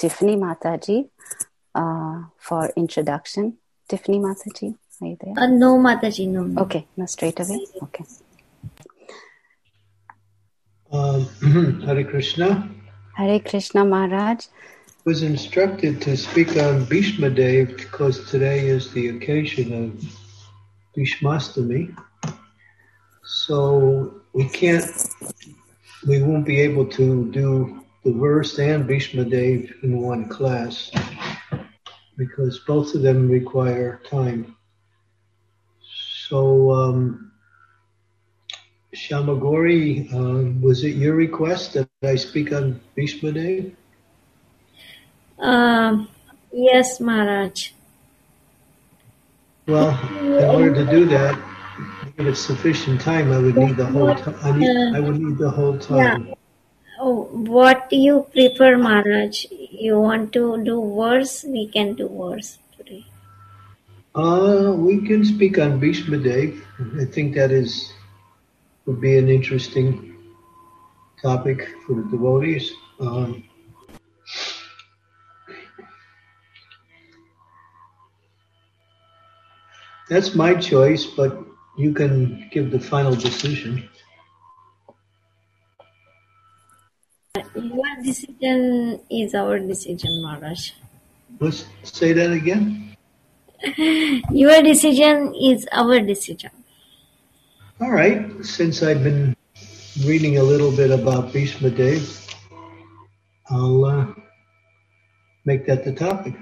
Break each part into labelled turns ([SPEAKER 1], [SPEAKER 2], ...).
[SPEAKER 1] Tiffany Mataji for introduction. Tiffany Mataji, are you there?
[SPEAKER 2] No, Mataji, no.
[SPEAKER 1] Okay, no, straight away. Okay.
[SPEAKER 3] Hare Krishna.
[SPEAKER 1] Hare Krishna Maharaj.
[SPEAKER 3] Was instructed to speak on Bhishma Day because today is the occasion of Bhishmastami. So we won't be able to do the verse and Bhishma Day in one class because both of them require time. So Shamagori, was it your request that I speak on Bhishma Day?
[SPEAKER 2] Yes, Maharaj.
[SPEAKER 3] Well, in order to do that, if it's sufficient time, I would need the whole time. I would need the whole time.
[SPEAKER 2] Yeah. Oh, what do you prefer, Maharaj? You want to do verse? We can do verse today.
[SPEAKER 3] We can speak on Bhishma Day. I think that would be an interesting topic for the devotees. That's my choice, but you can give the final decision.
[SPEAKER 2] Your decision is our decision, Maharaj.
[SPEAKER 3] Let's say that again.
[SPEAKER 2] Your decision is our decision.
[SPEAKER 3] All right. Since I've been reading a little bit about Bhishma Day, I'll make that the topic.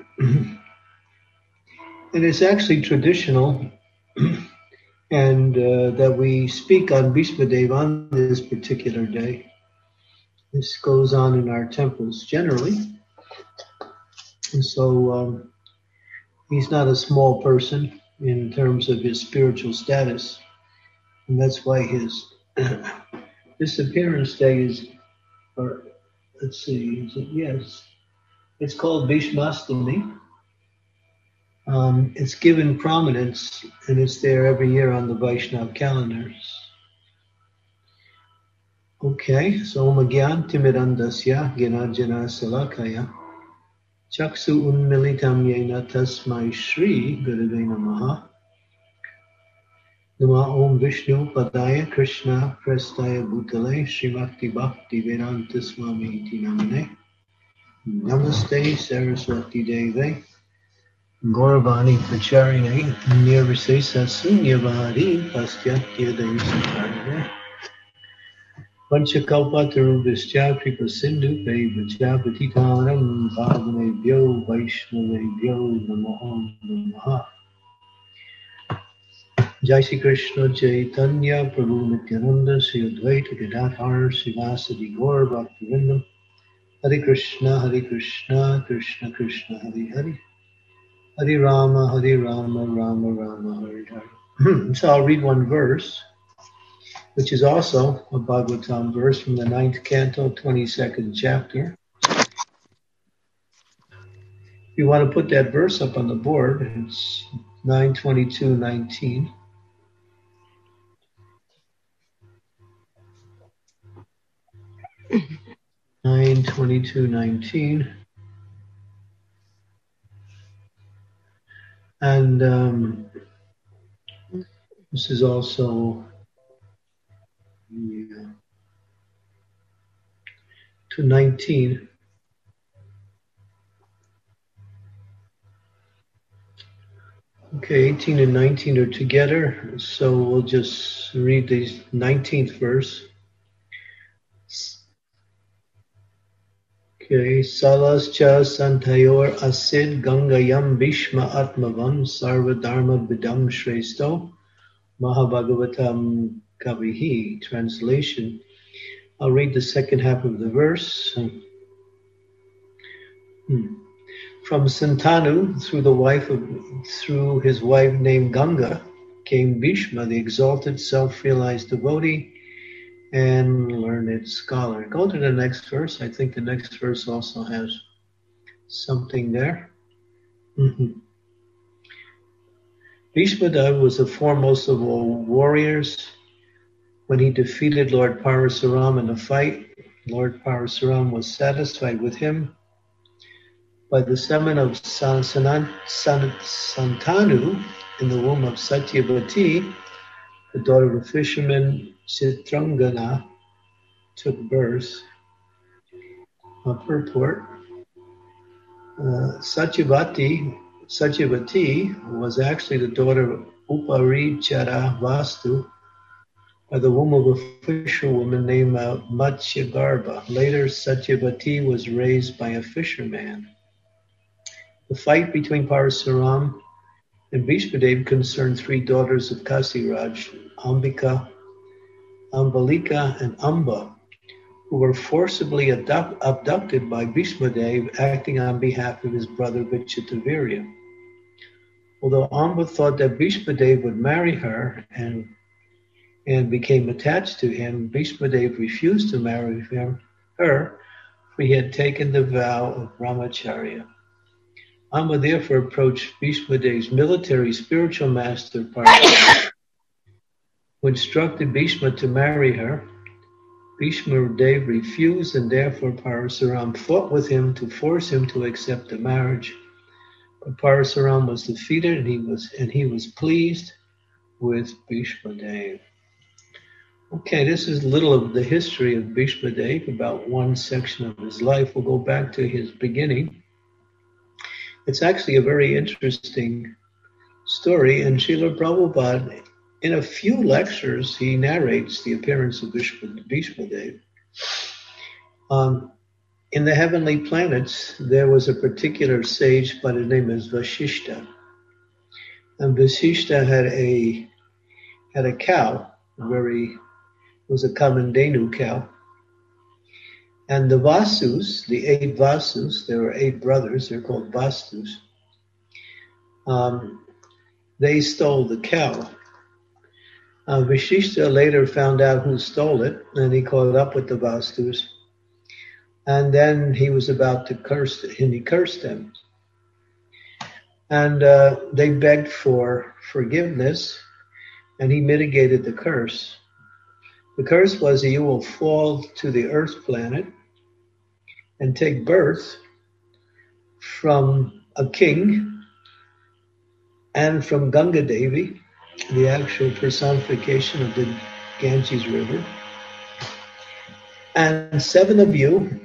[SPEAKER 3] And it's actually traditional and that we speak on Bhishma Dev on this particular day. This goes on in our temples generally. And so he's not a small person in terms of his spiritual status. And that's why his disappearance day is, or let's see, yes, it's called Bhishmastami. It's given prominence, and it's there every year on the Vaishnav calendars. Okay, so Om Gyan Timirandasya Gyananjana Salakaya Chaksu Unmilitam Yena Tasmai Shri Gurave Namaha Nama Om Vishnu Padaya Krishna Prestaya Bhutale Srimati Bhakti Vedanta Swami Iti Namane Namaste Saraswati Deve Gauravani Pacharine Nirvisesa Sunyavadi Pastyatya Devasattarine Panchakalpatarubhischa Kripa Sindhu Vaibhacha Patitanam Bhavanebhyo Vaishnavebhyo Namo Namaha Jai Shri Krishna Chaitanya Prabhu Nityananda Sri Advaita Gadadhar Srivasadi Gaur Bhaktivinoda Hare Krishna Krishna Krishna Hare Hare Hare Rama, Rama Rama, Hare Hare. So I'll read one verse, which is also a Bhagavatam verse from the 9th canto, 22nd chapter. If you want to put that verse up on the board, it's 9:22:19. And this is also to 19. Okay, 18 and 19 are together, so we'll just read the 19th verse. Okay, Salascha Santayor Asid Gangayam Bhishma Atmavam Sarva Dharma Vidam Shresto Mahabhagavatam Kavihi. Translation. I'll read the second half of the verse. From Santanu, through his wife named Ganga, came Bhishma, the exalted self-realized devotee and learned scholar. Go to the next verse. I think the next verse also has something there. Bhishma Dev was the foremost of all warriors. When he defeated Lord Parasuram in a fight, Lord Parasuram was satisfied with him, by the semen of Santanu in the womb of Satyavati, the daughter of fisherman Chitrangana, took birth. Purport. Satyavati was actually the daughter of Uparichara Vastu by the womb of a fisherwoman named Matsyagarbha. Later, Satyavati was raised by a fisherman. The fight between Parasuram and Bhishmadev concerned three daughters of Kasiraj, Ambika, Ambalika, and Amba, who were forcibly abducted by Bhishmadev, acting on behalf of his brother Vichitavirya. Although Amba thought that Bhishmadev would marry her and became attached to him, Bhishmadev refused to marry her, for he had taken the vow of brahmacharya. Amba therefore approached Bhishmadev's military spiritual master, Parasuram, who instructed Bhishma to marry her. Bhishmadev refused, and therefore Parasuram fought with him to force him to accept the marriage. But Parasuram was defeated, and he was pleased with Bhishmadev. Okay, this is a little of the history of Bhishmadev, about one section of his life. We'll go back to his beginning. It's actually a very interesting story, and Srila Prabhupada, in a few lectures, he narrates the appearance of Bhishmadev. In the heavenly planets, there was a particular sage by the name of Vasishta. And Vasishta had a cow, it was a Kamandenu cow. And the Vasus, the 8 Vasus, there were 8 brothers, they're called Vastus, they stole the cow. Vasishta later found out who stole it, and he caught up with the Vastus. And then he was about to curse it, and he cursed them. And they begged for forgiveness, and he mitigated the curse. The curse was that you will fall to the earth planet and take birth from a king and from Ganga Devi, the actual personification of the Ganges River. And 7 of you,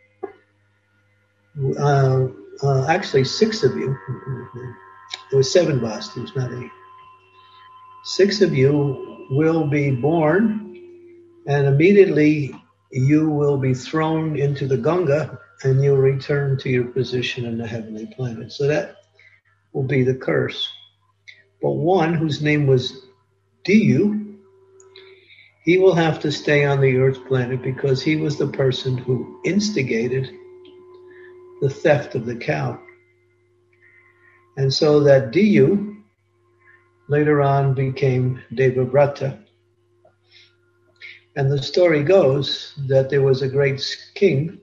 [SPEAKER 3] actually 6 of you, there were 7 Vastus, not 8. 6 of you will be born, and immediately you will be thrown into the Ganga, and you'll return to your position in the heavenly planet. So that will be the curse. But one whose name was Diyu, he will have to stay on the earth planet because he was the person who instigated the theft of the cow. And so that Diyu later on became Devavrata. And the story goes that there was a great king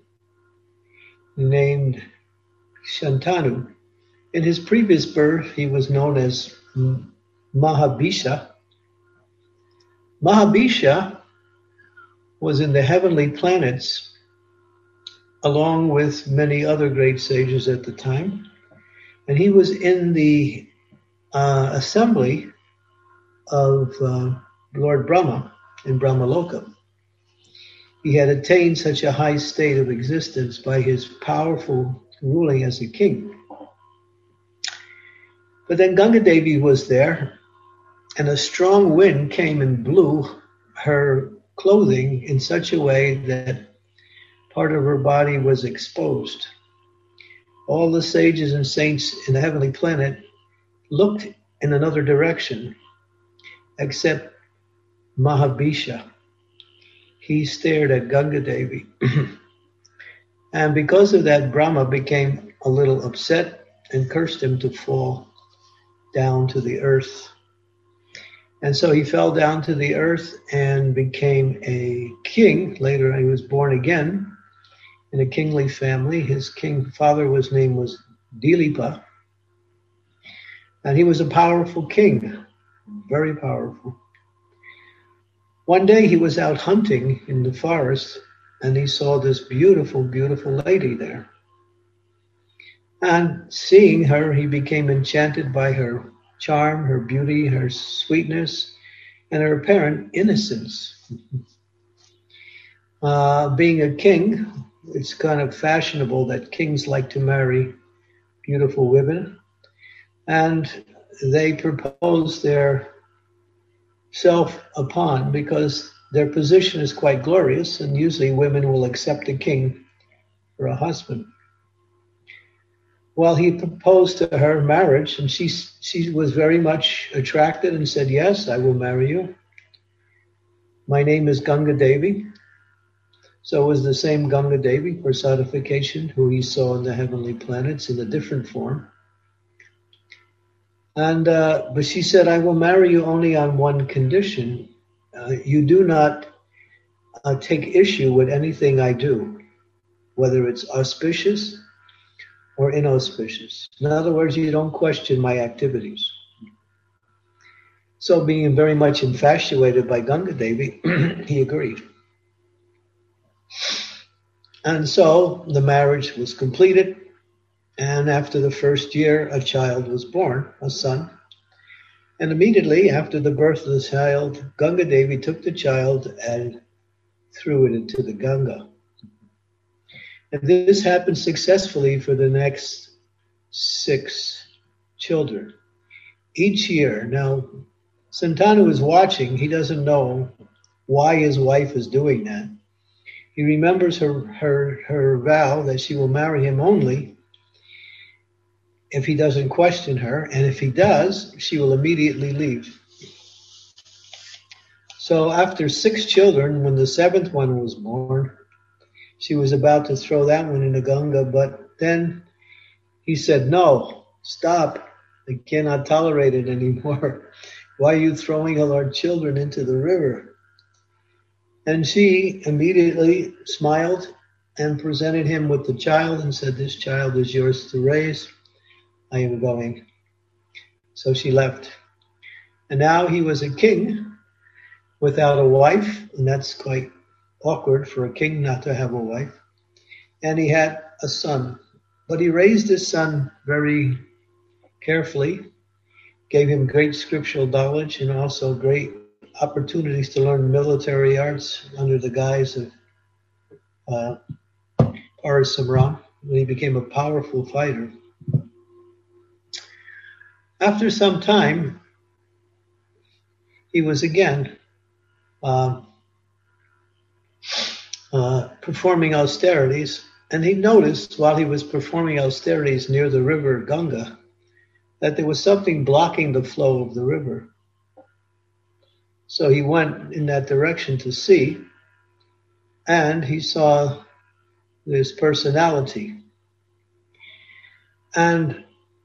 [SPEAKER 3] named Shantanu. In his previous birth, he was known as Mahabhisha. Mahabhisha was in the heavenly planets along with many other great sages at the time. And he was in the assembly of Lord Brahma in Brahmaloka. He had attained such a high state of existence by his powerful ruling as a king. But then Ganga Devi was there, and a strong wind came and blew her clothing in such a way that part of her body was exposed. All the sages and saints in the heavenly planet looked in another direction, except Mahabhisha. He stared at Ganga Devi. And because of that, Brahma became a little upset and cursed him to fall down to the earth. And so he fell down to the earth and became a king. Later he was born again in a kingly family. His father's name was Dilipa. And he was a powerful king, very powerful. One day he was out hunting in the forest, and he saw this beautiful, beautiful lady there. And seeing her, he became enchanted by her charm, her beauty, her sweetness, and her apparent innocence. Being a king, it's kind of fashionable that kings like to marry beautiful women, and they propose their self upon because their position is quite glorious, and usually women will accept a king for a husband. Well, he proposed to her marriage, and she was very much attracted and said, "Yes, I will marry you. My name is Ganga Devi." So it was the same Ganga Devi personification who he saw in the heavenly planets in a different form. And but she said, "I will marry you only on one condition. You do not take issue with anything I do, whether it's auspicious or inauspicious. In other words, you don't question my activities." So being very much infatuated by Ganga Devi, he agreed. And so the marriage was completed. And after the first year, a child was born, a son. And immediately after the birth of the child, Ganga Devi took the child and threw it into the Ganga. And this happened successfully for the next 6 children. Each year, now, Santanu is watching. He doesn't know why his wife is doing that. He remembers her vow that she will marry him only if he doesn't question her, and if he does, she will immediately leave. So after 6 children, when the 7th one was born, she was about to throw that one in the Ganga, but then he said, "No, stop. I cannot tolerate it anymore. Why are you throwing all our children into the river?" And she immediately smiled and presented him with the child and said, "This child is yours to raise. I am going." So she left. And now he was a king without a wife, and that's quite awkward for a king not to have a wife. And he had a son, but he raised his son very carefully, gave him great scriptural knowledge and also great opportunities to learn military arts under the guise of Parasamram, when he became a powerful fighter. After some time, he was again performing austerities, and he noticed while he was performing austerities near the river Ganga that there was something blocking the flow of the river. So he went in that direction to see, and he saw this personality. And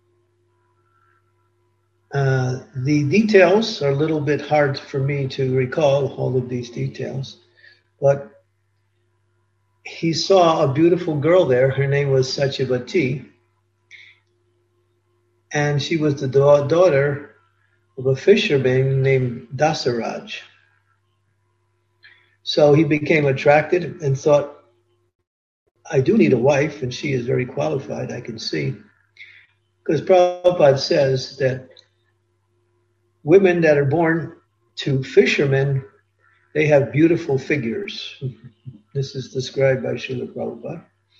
[SPEAKER 3] the details are a little bit hard for me to recall, all of these details, but he saw a beautiful girl there. Her name was Satyavati, and she was the daughter of a fisherman named Dasaraj. So he became attracted and thought, "I do need a wife, and she is very qualified, I can see." Because Prabhupada says that women that are born to fishermen, they have beautiful figures. This is described by Srila Prabhupada.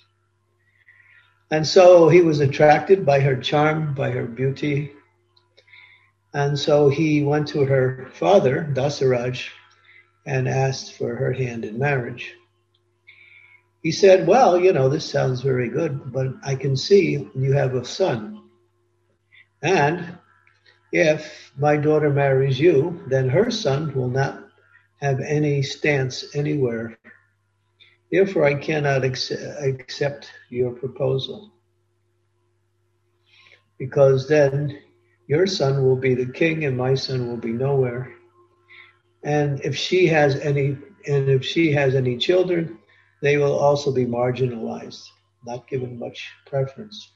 [SPEAKER 3] And so he was attracted by her charm, by her beauty. And so he went to her father, Dasaraj, and asked for her hand in marriage. He said, "Well, this sounds very good, but I can see you have a son. And if my daughter marries you, then her son will not have any stance anywhere. Therefore, I cannot accept your proposal. Because then your son will be the king and my son will be nowhere. And if she has any children, they will also be marginalized, not given much preference."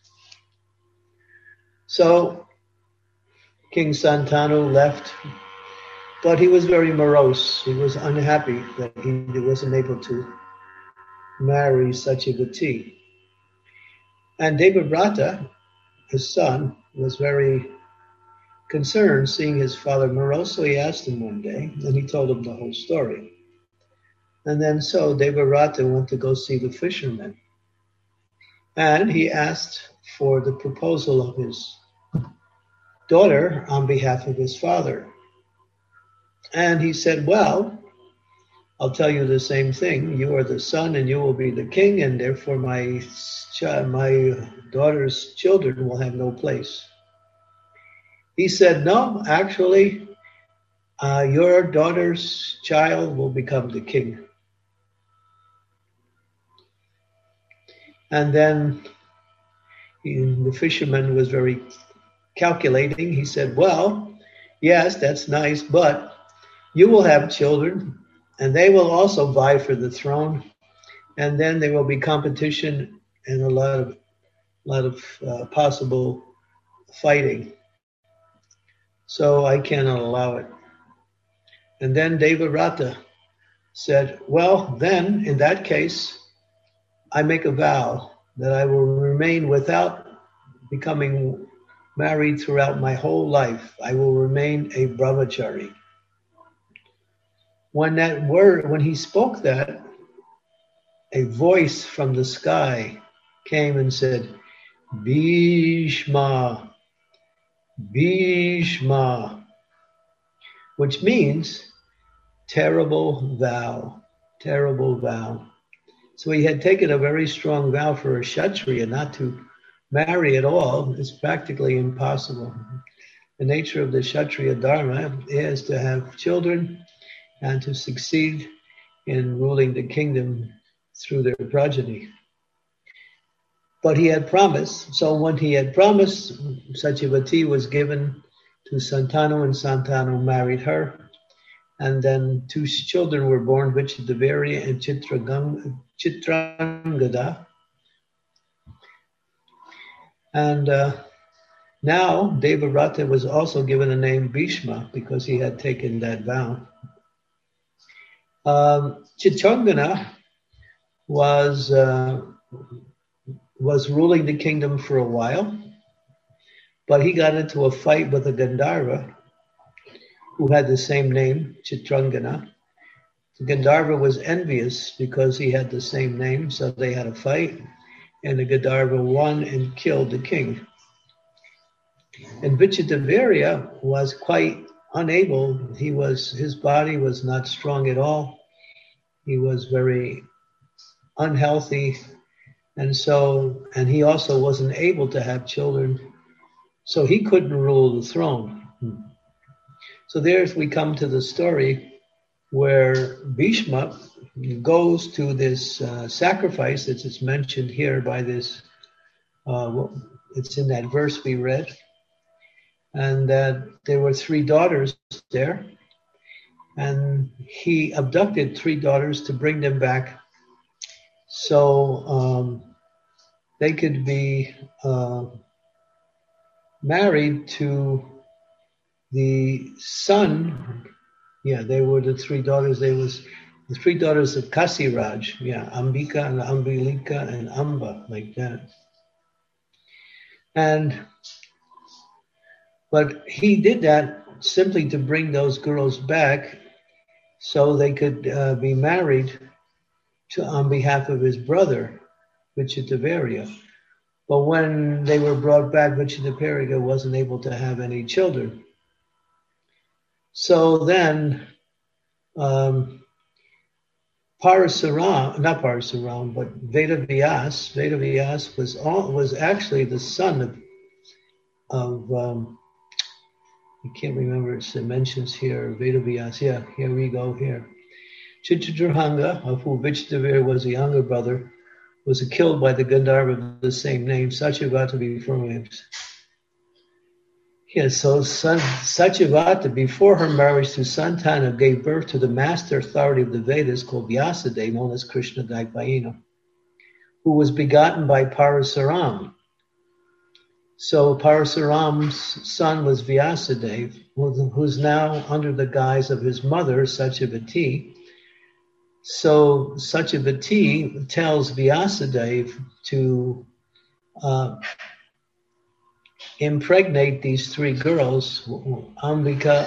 [SPEAKER 3] So King Santanu left, but he was very morose. He was unhappy that he wasn't able to marry Satyavati. And Devavrata, his son, was very concerned seeing his father morose, so he asked him one day, and he told him the whole story. And then so Devavrata went to go see the fisherman. And he asked for the proposal of his daughter on behalf of his father. And he said, well, I'll tell you the same thing. You are the son and you will be the king, and therefore my daughter's children will have no place. He said, no, actually, your daughter's child will become the king. And then the fisherman was very calculating. He said, well, yes, that's nice, but you will have children, and they will also vie for the throne, and then there will be competition and a lot of possible fighting. So I cannot allow it. And then Devavrata said, well, then, in that case, I make a vow that I will remain without becoming married throughout my whole life. I will remain a brahmachari. When he spoke that, a voice from the sky came and said, Bhishma, Bhishma, which means terrible vow, terrible vow. So he had taken a very strong vow for a Kshatriya not to marry at all. It's practically impossible. The nature of the Kshatriya Dharma is to have children and to succeed in ruling the kingdom through their progeny. But he had promised, so when he had promised, Satyavati was given to Santanu, and Santanu married her. And then 2 children were born, Vichidavirya and Chitrangada. And now Devavrata was also given the name Bhishma because he had taken that vow. Chitrangada was ruling the kingdom for a while, but he got into a fight with a Gandharva who had the same name, Chitrangada. The Gandharva was envious because he had the same name, so they had a fight, and the Gandharva won and killed the king. And Vichidavirya was quite unable. His body was not strong at all. He was very unhealthy, and he also wasn't able to have children, so he couldn't rule the throne. So there's we come to the story where Bhishma goes to this sacrifice that is mentioned here by this, it's in that verse we read, and that there were 3 daughters there, and he abducted 3 daughters to bring them back so they could be married to the son. Yeah, they were the 3 daughters. They was the 3 daughters of Kasiraj. Yeah, Ambika and Ambilika and Amba, like that. But he did that simply to bring those girls back so they could be married on behalf of his brother, Vichidavirya. But when they were brought back, Vichidavirya wasn't able to have any children. So then Parasaram, but Vedavyas was actually the son of I can't remember its dimensions here, Vedavyas. Yeah, here we go here. Chitradrahanga, of whom Vichidavirya was a younger brother, was killed by the Gandharva of the same name, Satyavata before him. Yes, so Satyavata, before her marriage to Santanu, gave birth to the master authority of the Vedas called Vyasadeva, known as Krishna Dvaipayana, who was begotten by Parasaram. So Parasaram's son was Vyasadeva, who's now under the guise of his mother, Satyavati. So Satyavati tells Vyasadeva to impregnate these three girls, Ambalika,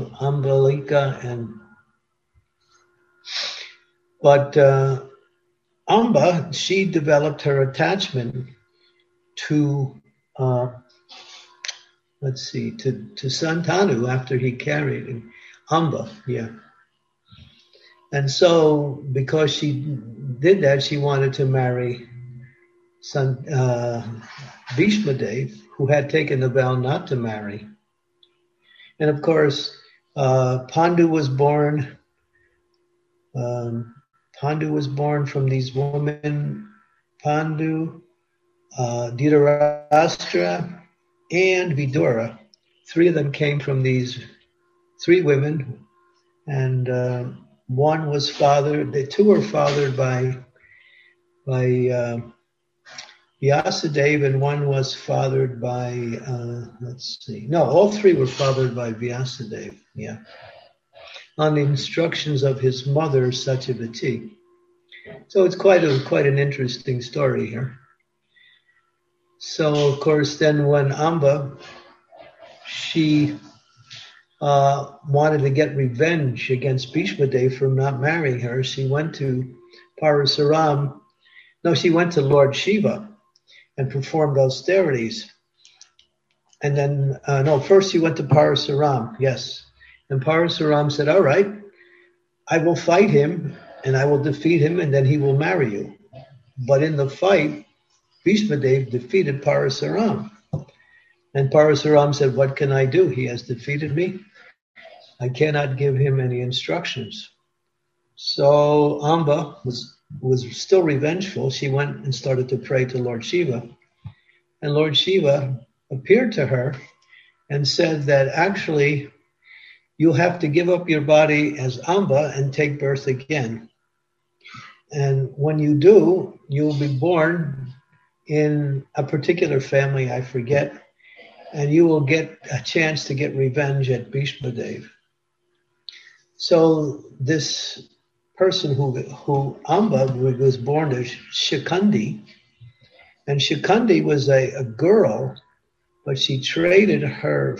[SPEAKER 3] but Amba, she developed her attachment to to Santanu after he carried Amba, yeah. And so, because she did that, she wanted to marry Bhishma Dev, who had taken the vow not to marry. And of course, Pandu was born. Pandu was born from these women, Pandu, Dhritarashtra, and Vidura. Three of them came from these three women, and one was fathered. The two were fathered by Vyasadeva, and one was fathered by all three were fathered by Vyasadeva. Yeah, on the instructions of his mother Satyavati. So it's quite an interesting story here. So of course, then when Amba, she wanted to get revenge against Bhishma Dev for not marrying her, she went to Parasuram. No, she went to Lord Shiva and performed austerities. And then, first she went to Parasuram, yes. And Parasuram said, all right, I will fight him and I will defeat him and then he will marry you. But in the fight, Bhishma Dev defeated Parasuram. And Parasuram said, what can I do? He has defeated me. I cannot give him any instructions. So Amba was still revengeful. She went and started to pray to Lord Shiva. And Lord Shiva appeared to her and said that actually you have to give up your body as Amba and take birth again. And when you do, you will be born in a particular family, I forget, and you will get a chance to get revenge at Bhishma Dev. So this person who Amba was born as Shikundi, and Shikundi was a girl, but she traded her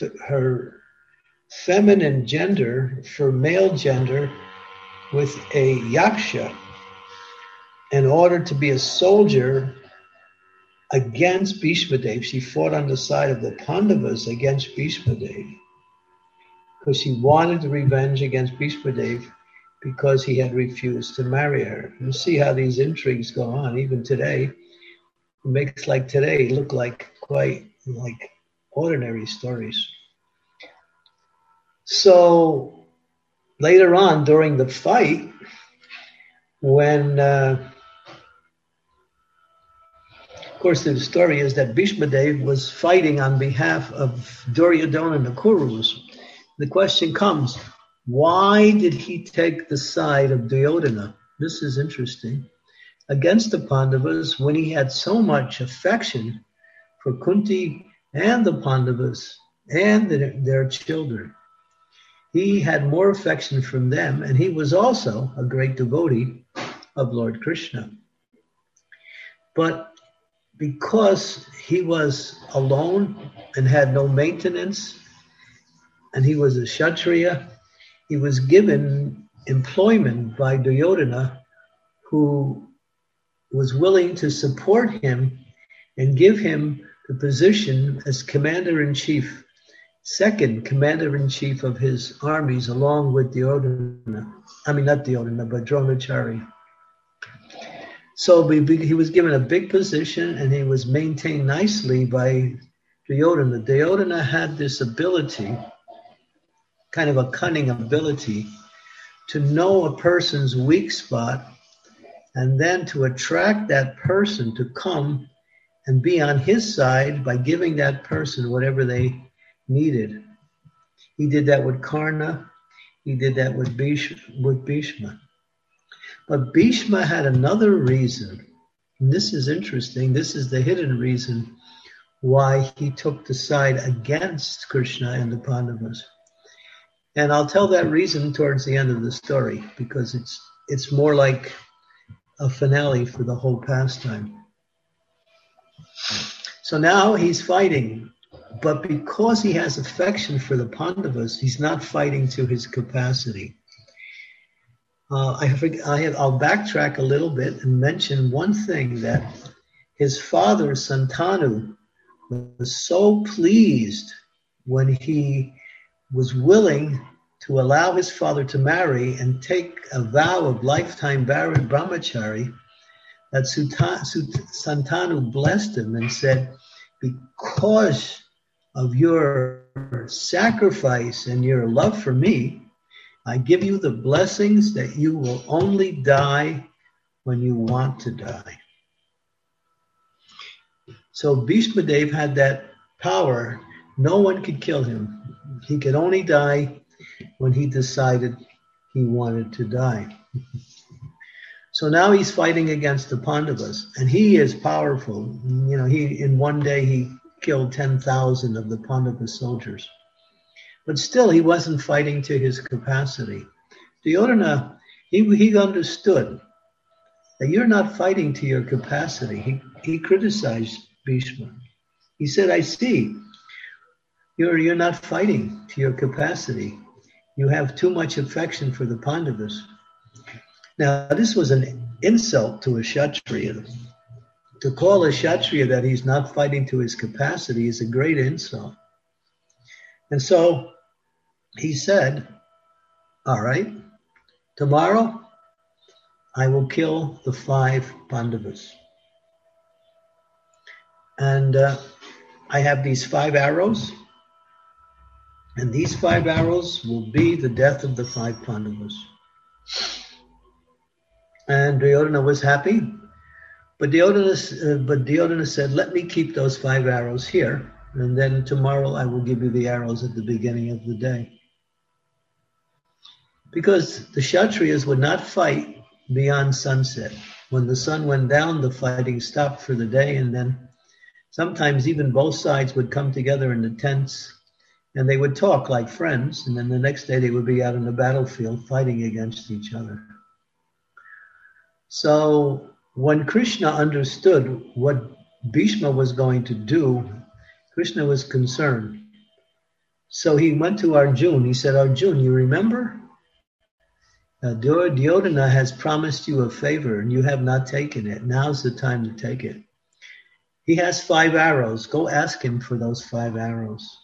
[SPEAKER 3] feminine gender for male gender with a yaksha in order to be a soldier against Bhishma Dev. She fought on the side of the Pandavas against Bhishma Dev because she wanted revenge against Bhishma Dev because he had refused to marry her. You see how these intrigues go on even today. It makes today look like quite like ordinary stories. So later on during the fight, when of course the story is that Bhishma Dev was fighting on behalf of Duryodhana and the Kurus. The question comes, why did he take the side of Duryodhana? This is interesting. Against the Pandavas, when he had so much affection for Kunti and the Pandavas and their children. He had more affection from them, and he was also a great devotee of Lord Krishna. But because he was alone and had no maintenance, and he was a Kshatriya, he was given employment by Duryodhana, who was willing to support him and give him the position as commander-in-chief, second commander-in-chief of his armies, along with Dronacharya. So he was given a big position, and he was maintained nicely by Duryodhana. Duryodhana had this ability, kind of a cunning ability, to know a person's weak spot and then to attract that person to come and be on his side by giving that person whatever they needed. He did that with Karna. He did that with Bhishma. But Bhishma had another reason. And this is interesting. This is the hidden reason why he took the side against Krishna and the Pandavas. And I'll tell that reason towards the end of the story, because it's more like a finale for the whole pastime. So now he's fighting, but because he has affection for the Pandavas, he's not fighting to his capacity. I'll backtrack a little bit and mention one thing, that his father, Santanu, was so pleased when he was willing to allow his father to marry and take a vow of lifetime brahmachari, that Santanu blessed him and said, because of your sacrifice and your love for me, I give you the blessings that you will only die when you want to die. So Bhishma Dev had that power. No one could kill him. He could only die when he decided he wanted to die. So now he's fighting against the Pandavas, and he is powerful. You know, in one day he killed 10,000 of the Pandava soldiers. But still, he wasn't fighting to his capacity. Duryodhana, he understood that you're not fighting to your capacity. He criticized Bhishma. He said, I see, you're not fighting to your capacity. You have too much affection for the Pandavas. Now, this was an insult to a Kshatriya. To call a Kshatriya that he's not fighting to his capacity is a great insult. And so he said, all right, tomorrow I will kill the 5 Pandavas. And I have these 5 arrows, and these 5 arrows will be the death of the 5 Pandavas. And Duryodhana was happy, but Duryodhana said, let me keep those 5 arrows here, and then tomorrow I will give you the arrows at the beginning of the day. Because the Kshatriyas would not fight beyond sunset. When the sun went down, the fighting stopped for the day, and then sometimes even both sides would come together in the tents, and they would talk like friends, and then the next day they would be out on the battlefield fighting against each other. So when Krishna understood what Bhishma was going to do, Krishna was concerned. So he went to Arjuna. He said, Arjuna, you remember? Duryodhana has promised you a favor and you have not taken it. Now's the time to take it. He has 5 arrows. Go ask him for those 5 arrows.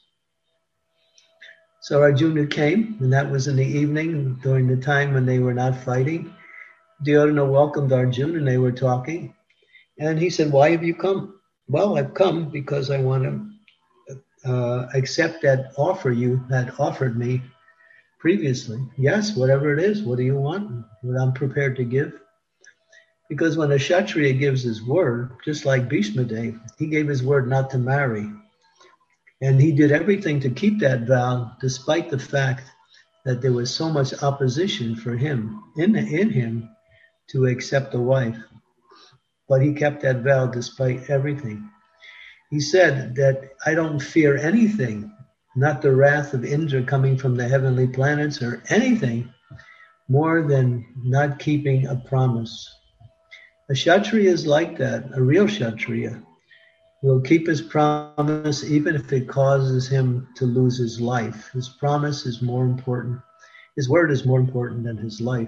[SPEAKER 3] So Arjuna came, and that was in the evening during the time when they were not fighting. Duryodhana welcomed Arjuna and they were talking. And he said, why have you come? Well, I've come because I want to accept that offer you had offered me previously. Yes, whatever it is, what do you want? What I'm prepared to give. Because when a Kshatriya gives his word, just like Bhishma Dev, he gave his word not to marry. And he did everything to keep that vow, despite the fact that there was so much opposition for him, in him, to accept a wife. But he kept that vow despite everything. He said that I don't fear anything, not the wrath of Indra coming from the heavenly planets or anything, more than not keeping a promise. A Kshatriya is like that. A real Kshatriya will keep his promise even if it causes him to lose his life. His promise is more important. His word is more important than his life.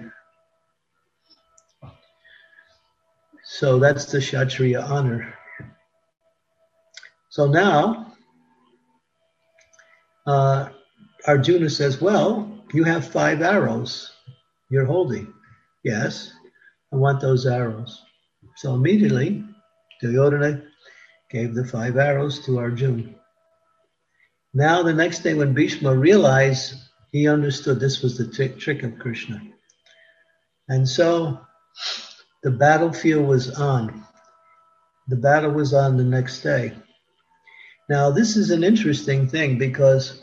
[SPEAKER 3] So that's the Kshatriya honor. So now, Arjuna says, well, you have 5 arrows you're holding. Yes, I want those arrows. So immediately, Duryodhana gave the 5 arrows to Arjuna. Now the next day when Bhishma realized, he understood this was the trick of Krishna. And so the battlefield was on. The battle was on the next day. Now this is an interesting thing because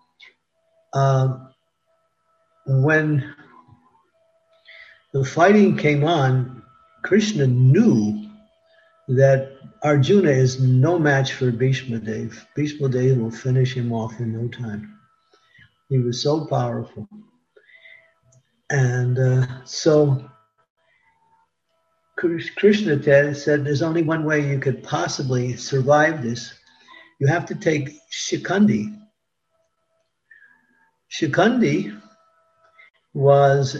[SPEAKER 3] when the fighting came on, Krishna knew that Arjuna is no match for Bhishma Dev. Bhishma Dev will finish him off in no time. He was so powerful. And so Krishna said there's only one way you could possibly survive this. You have to take Shikandi. Shikandi was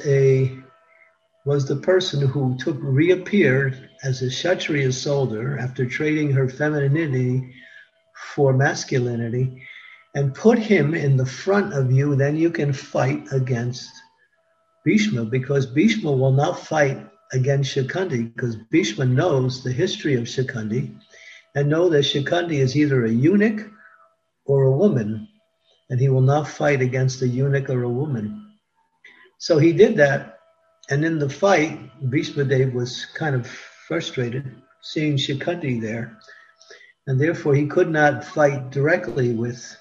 [SPEAKER 3] the person who reappeared as a Kshatriya soldier after trading her femininity for masculinity, and put him in the front of you. Then you can fight against Bhishma, because Bhishma will not fight against Shikandi, because Bhishma knows the history of Shikandi and know that Shikandi is either a eunuch or a woman, and he will not fight against a eunuch or a woman. So he did that, and in the fight, Bhishma Dev was kind of frustrated seeing Shikandi there, and therefore he could not fight directly with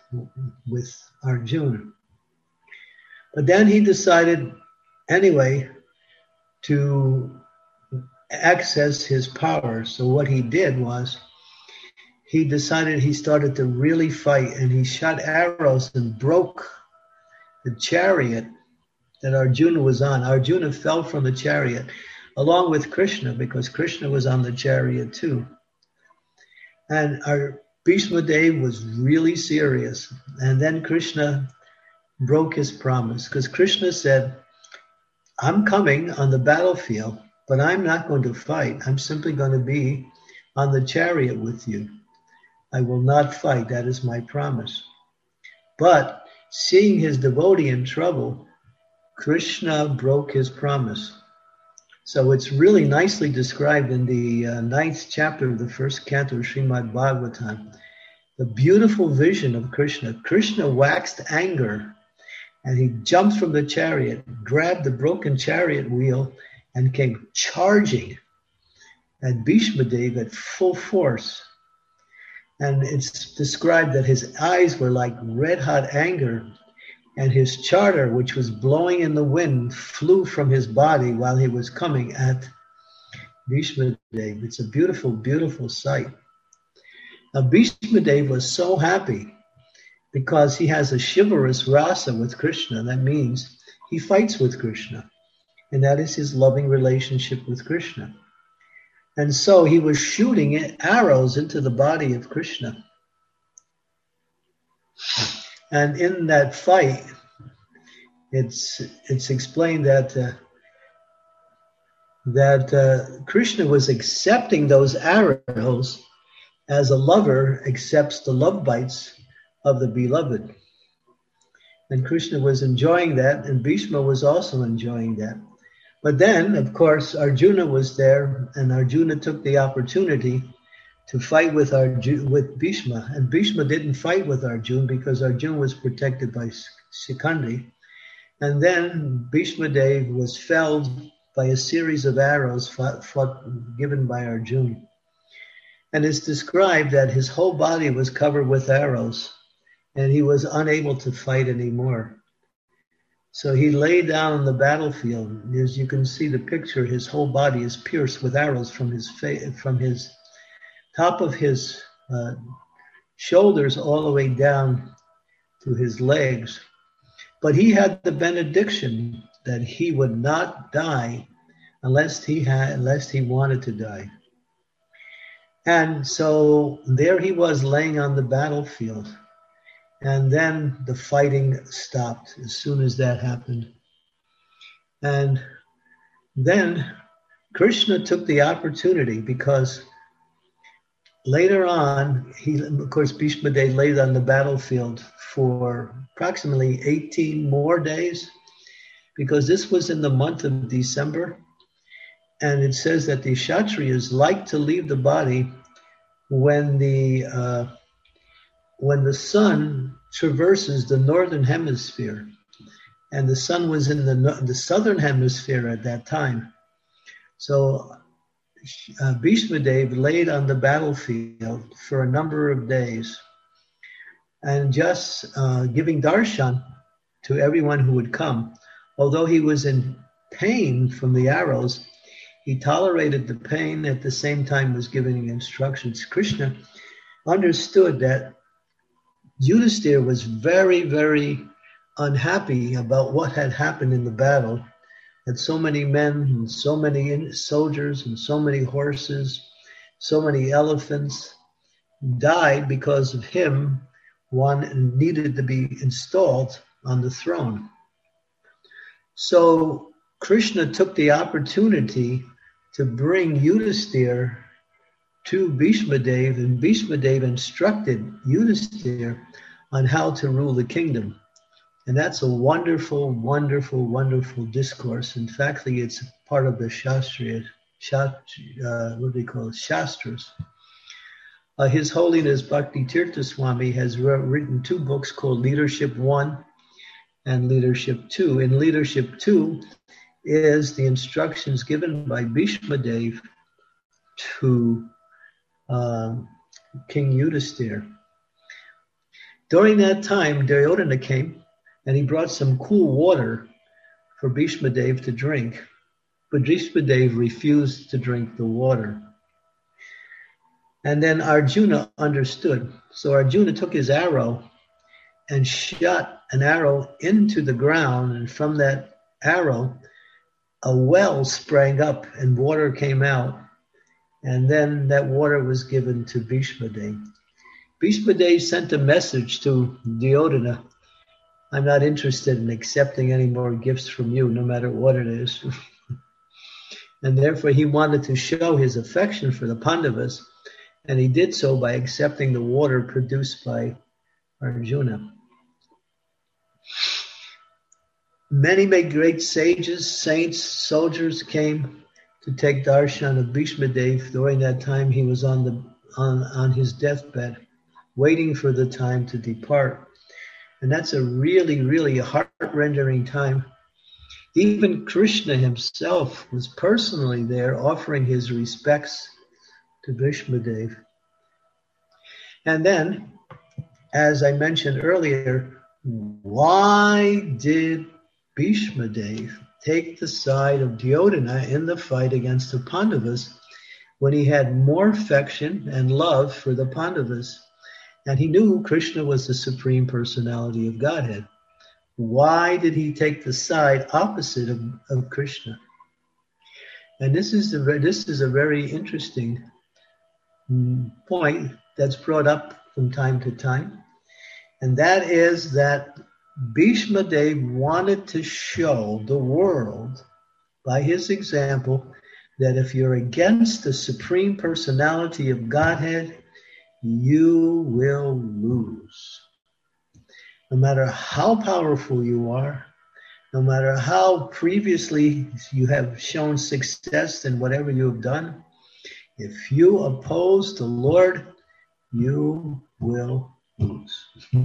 [SPEAKER 3] Arjuna. But then he decided anyway to access his power. So what he did was he decided he started to really fight, and he shot arrows and broke the chariot that Arjuna was on. Arjuna fell from the chariot along with Krishna, because Krishna was on the chariot too. And our Bhishma Dev was really serious. And then Krishna broke his promise, because Krishna said, I'm coming on the battlefield, but I'm not going to fight. I'm simply going to be on the chariot with you. I will not fight. That is my promise. But seeing his devotee in trouble, Krishna broke his promise. So it's really nicely described in the 9th chapter of the 1st canto of Srimad Bhagavatam. The beautiful vision of Krishna. Krishna waxed anger, and he jumped from the chariot, grabbed the broken chariot wheel, and came charging at Bhishma Dev at full force. And it's described that his eyes were like red-hot anger, and his charter, which was blowing in the wind, flew from his body while he was coming at Bhishma Dev. It's a beautiful, beautiful sight. Now, Bhishma Dev was so happy because he has a chivalrous rasa with Krishna. That means he fights with Krishna, and that is his loving relationship with Krishna. And so he was shooting arrows into the body of Krishna. And in that fight, it's explained that Krishna was accepting those arrows as a lover accepts the love bites of the beloved. And Krishna was enjoying that, and Bhishma was also enjoying that. But then, of course, Arjuna was there, and Arjuna took the opportunity to fight with Bhishma. And Bhishma didn't fight with Arjuna because Arjuna was protected by Shikandi. And then Bhishma Dev was felled by a series of arrows given by Arjuna. And it's described that his whole body was covered with arrows, and he was unable to fight anymore. So he lay down on the battlefield. As you can see the picture, his whole body is pierced with arrows from his top of his shoulders all the way down to his legs. But he had the benediction that he would not die unless he wanted to die. And so there he was laying on the battlefield. And then the fighting stopped as soon as that happened. And then Krishna took the opportunity, because later on, of course, Bhishma Dev laid on the battlefield for approximately 18 more days, because this was in the month of December. And it says that the Kshatriyas like to leave the body when the sun traverses the northern hemisphere, and the sun was in the southern hemisphere at that time. So Bhishma Dev laid on the battlefield for a number of days, and just giving darshan to everyone who would come. Although he was in pain from the arrows, he tolerated the pain, at the same time was giving instructions. Krishna understood that Yudhisthira was very, very unhappy about what had happened in the battle that so many men and so many soldiers and so many horses, so many elephants died because of him. One needed to be installed on the throne. So Krishna took the opportunity to bring Yudhisthira to Bhishmadev, and Bhishmadev instructed Yudhisthira on how to rule the kingdom. And that's a wonderful, wonderful, wonderful discourse. In fact, it's part of the Shastras. His Holiness Bhakti Tirtha Swami has written 2 books called Leadership 1 and Leadership 2. In Leadership 2 is the instructions given by Bhishmadev to King Yudhisthira. During that time, Duryodhana came and he brought some cool water for Bhishmadev to drink, but Bhishmadev refused to drink the water. And then Arjuna understood. So Arjuna took his arrow and shot an arrow into the ground, and from that arrow, a well sprang up and water came out. And then that water was given to Bhishmadev. Bhishmadev sent a message to Duryodhana, I'm not interested in accepting any more gifts from you, no matter what it is. And therefore he wanted to show his affection for the Pandavas, and he did so by accepting the water produced by Arjuna. Many great sages, saints, soldiers came to take darshan of Bhishmadev. During that time he was on his deathbed, waiting for the time to depart. And that's a really, really heart-rendering time. Even Krishna himself was personally there offering his respects to Bhishmadev. And then, as I mentioned earlier, why did Bhishmadev take the side of Duryodhana in the fight against the Pandavas when he had more affection and love for the Pandavas? And he knew Krishna was the Supreme Personality of Godhead. Why did he take the side opposite of Krishna? And this is a very interesting point that's brought up from time to time. And that is that Bhishmadev wanted to show the world by his example that if you're against the Supreme Personality of Godhead, you will lose. No matter how powerful you are, no matter how previously you have shown success in whatever you have done, if you oppose the Lord, you will lose.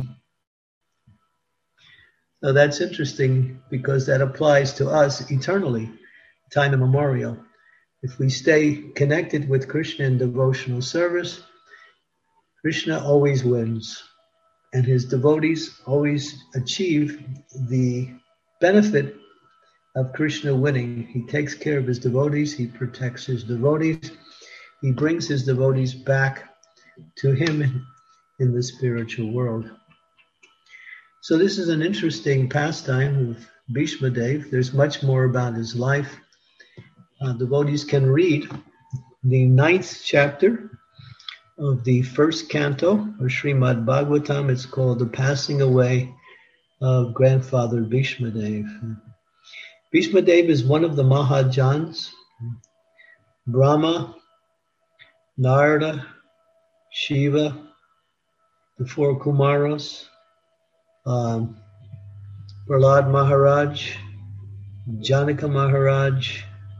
[SPEAKER 3] So that's interesting because that applies to us eternally, time immemorial. If we stay connected with Krishna in devotional service, Krishna always wins, and his devotees always achieve the benefit of Krishna winning. He takes care of his devotees, he protects his devotees, he brings his devotees back to him in the spiritual world. So this is an interesting pastime of Bhishmadev. There's much more about his life. Devotees can read the 9th chapter of the 1st canto of Srimad Bhagavatam. It's called The Passing Away of Grandfather Bhishmadev. Bhishmadev is one of the Mahajans. Brahma, Narada, Shiva, the 4 Kumaras, Prahlad Maharaj, Janaka Maharaj,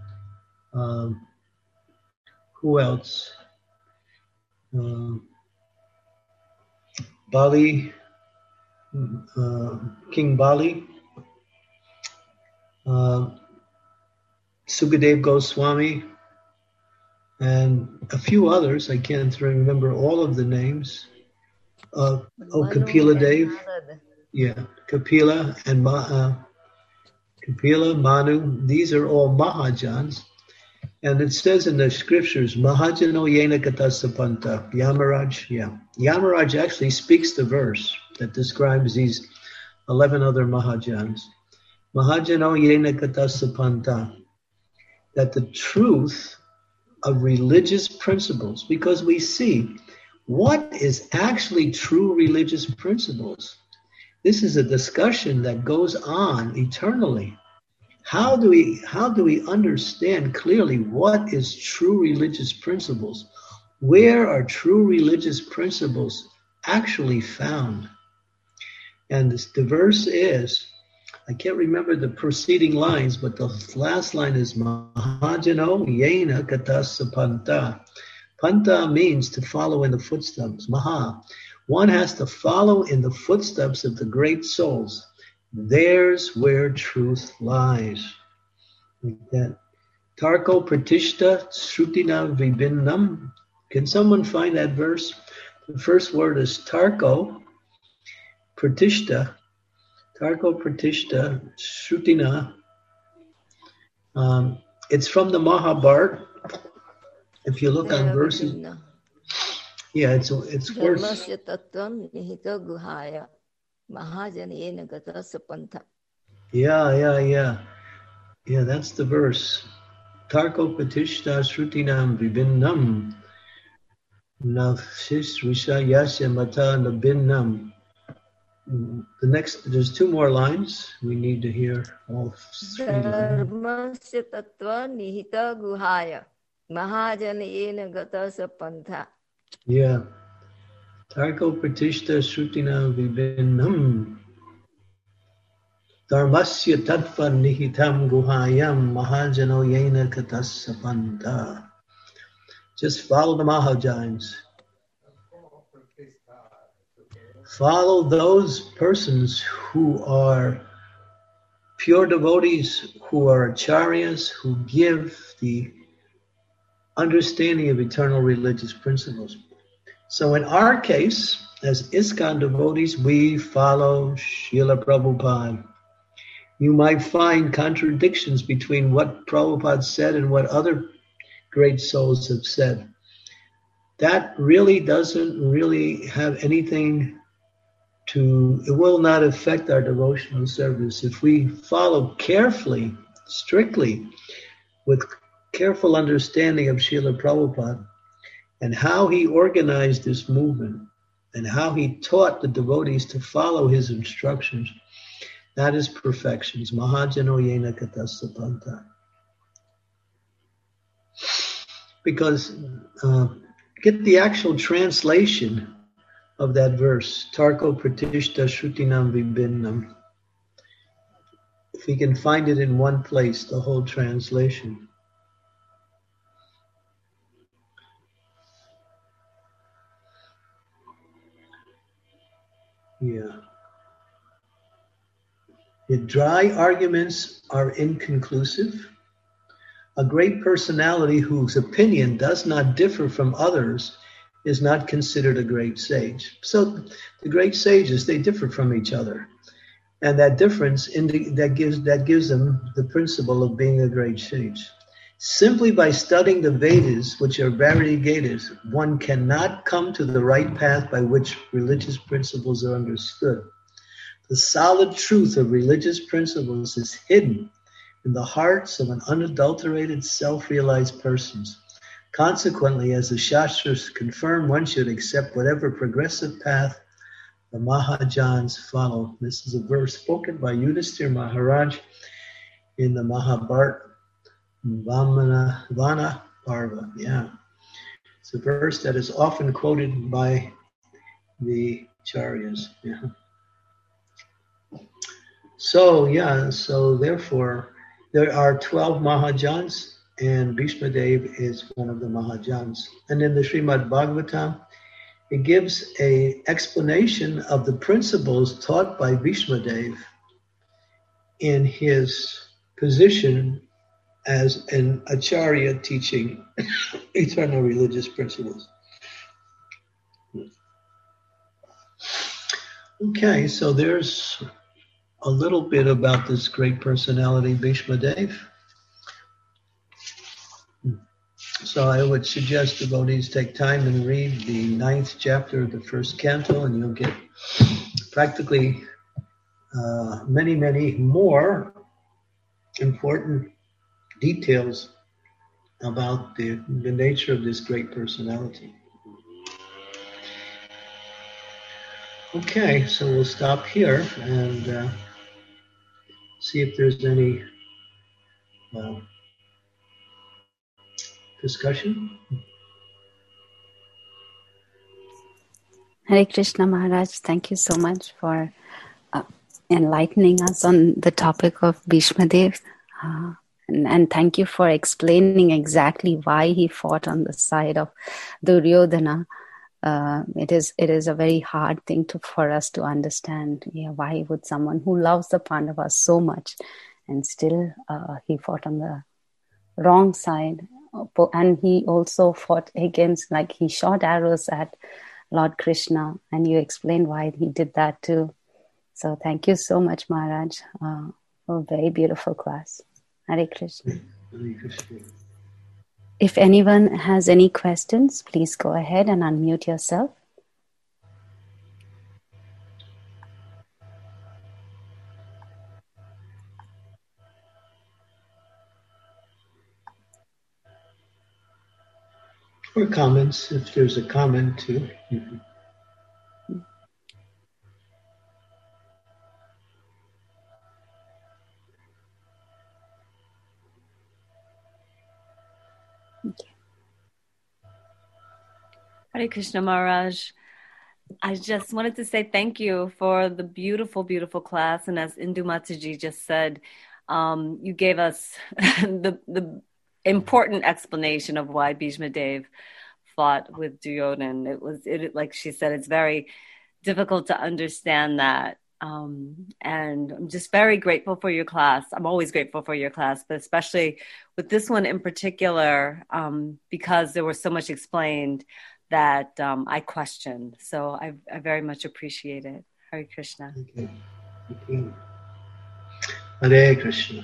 [SPEAKER 3] who else? Bali, King Bali, Sukadev Goswami, and a few others. I can't remember all of the names. Kapila Dev. Yeah, Kapila and Kapila, Manu. These are all Mahajans. And it says in the scriptures, Mahajano Yena Katasapanta, Yamaraj. Yeah. Yamaraj actually speaks the verse that describes these 11 other Mahajans. Mahajano yena katasapanta. That the truth of religious principles, because we see what is actually true religious principles. This is a discussion that goes on eternally. How do we understand clearly what is true religious principles? Where are true religious principles actually found? And the verse is, I can't remember the preceding lines, but the last line is Mahajano yena katasapanta. Panta means to follow in the footsteps. Maha. One has to follow in the footsteps of the great souls. There's where truth lies. Like that. Tarko pratishta shrutina vibinnam. Can someone find that verse? The first word is tarko pratishta. Tarko pratishta shrutina. It's from the Mahabharata. If you look on verses, yeah, it's worse. Yeah, that's the verse. Tarko patishta shrutinam vibinnam nafshis risha yasya mata nabinnam. The next, there's two more lines. We need to hear all three lines. Yeah. Tarko pratishta shrutina vibinnam dharmasya tattva nihitam guhayam mahajano yena katasapanta. Just follow the Mahajans. Follow those persons who are pure devotees, who are acharyas, who give the understanding of eternal religious principles. So in our case, as ISKCON devotees, we follow Srila Prabhupada. You might find contradictions between what Prabhupada said and what other great souls have said. That really doesn't really have anything it will not affect our devotional service. If we follow carefully, strictly, with careful understanding of Srila Prabhupada and how he organized this movement and how he taught the devotees to follow his instructions, that is perfections. Mahajano yena katasapanta. Because get the actual translation of that verse, Tarko pratishta shrutinam vibinnam. If we can find it in one place, the whole translation. Yeah. The dry arguments are inconclusive. A great personality whose opinion does not differ from others is not considered a great sage. So the great sages, they differ from each other. And that difference that gives them the principle of being a great sage. Simply by studying the Vedas, which are variegated, one cannot come to the right path by which religious principles are understood. The solid truth of religious principles is hidden in the hearts of an unadulterated, self-realized persons. Consequently, as the Shastras confirm, one should accept whatever progressive path the Mahajans follow. This is a verse spoken by Yudhisthira Maharaj in the Mahabharata Vana Parva. Yeah. It's a verse that is often quoted by the Acharyas. Yeah. So therefore, there are 12 Mahajans, and Bhishma Dev is one of the Mahajans. And in the Srimad Bhagavatam, it gives an explanation of the principles taught by Bhishma Dev in his position as an Acharya teaching eternal religious principles. Okay, so there's a little bit about this great personality, Bhishma Dev. So I would suggest devotees take time and read the 9th chapter of the 1st canto, and you'll get practically many, many more important details about the nature of this great personality. Okay, so we'll stop here and see if there's any discussion.
[SPEAKER 1] Hare Krishna Maharaj, thank you so much for enlightening us on the topic of Bhishma Dev. And thank you for explaining exactly why he fought on the side of Duryodhana. It is a very hard thing for us to understand. Why would someone who loves the Pandavas so much and still he fought on the wrong side? And he also fought against, like he shot arrows at Lord Krishna, and you explained why he did that too. So thank you so much, Maharaj, for a very beautiful class. Hare Krishna.
[SPEAKER 3] Hare Krishna.
[SPEAKER 1] If anyone has any questions, please go ahead and unmute yourself.
[SPEAKER 3] Or comments, if there's a comment too. Mm-hmm.
[SPEAKER 4] Hare Krishna Maharaj. I just wanted to say thank you for the beautiful, beautiful class. And as Indu Mataji just said, you gave us the important explanation of why Bhishma Dev fought with Duryodhana. It like she said, it's very difficult to understand that. And I'm just very grateful for your class. I'm always grateful for your class, but especially with this one in particular, because there was so much explained that I questioned. So I very much appreciate it. Hare Krishna.
[SPEAKER 3] Okay. Okay. Hare Krishna.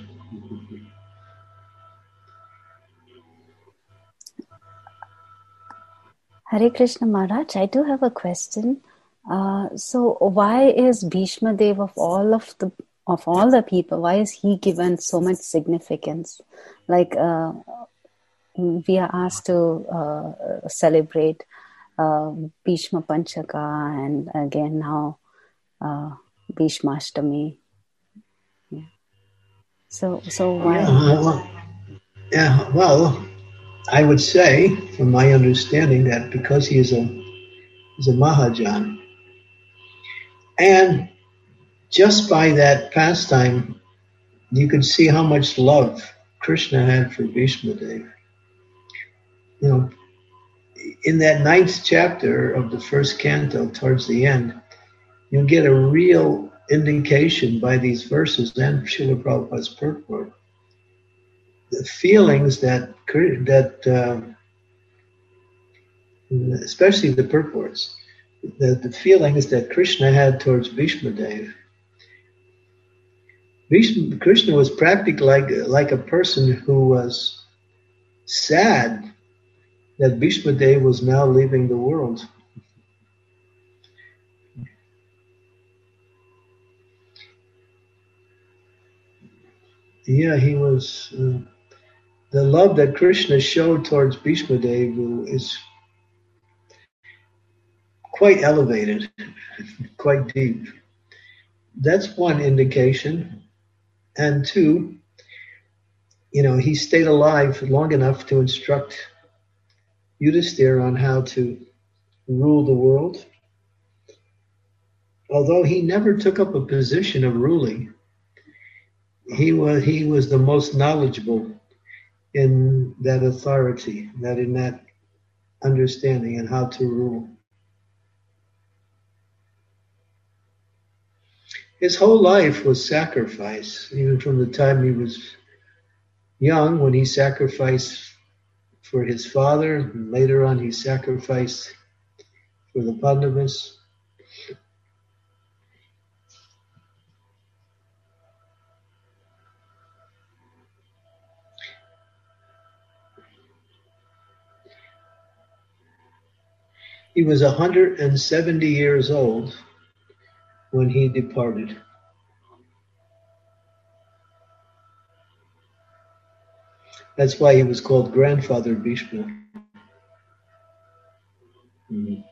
[SPEAKER 1] Hare Krishna Maharaj, I do have a question. So why is Bhishma Dev of all the people, why is he given so much significance? Like we are asked to celebrate Bhishma Panchaka and again now Bhishma Ashtami. Yeah. So why?
[SPEAKER 3] Well, I would say, from my understanding, that because he is a Mahajan, and just by that pastime, you can see how much love Krishna had for Bhishma Dev. You know, in that 9th chapter of the 1st canto, towards the end, you get a real indication by these verses and Srila Prabhupada's purport, the feelings that especially the purports, the feelings that Krishna had towards Bhishma Dev. Krishna was practically like a person who was sad that Bhishma Dev was now leaving the world. Yeah, he was. The love that Krishna showed towards Bhishma Dev is quite elevated, quite deep. That's one indication. And two, he stayed alive long enough to instruct Yudhisthira on how to rule the world. Although he never took up a position of ruling, he was the most knowledgeable in that authority, in that understanding and how to rule. His whole life was sacrifice, even from the time he was young, when he sacrificed for his father, and later on he sacrificed for the Pandavas. He was 170 years old when he departed. That's why he was called Grandfather Bhishma. Mm-hmm.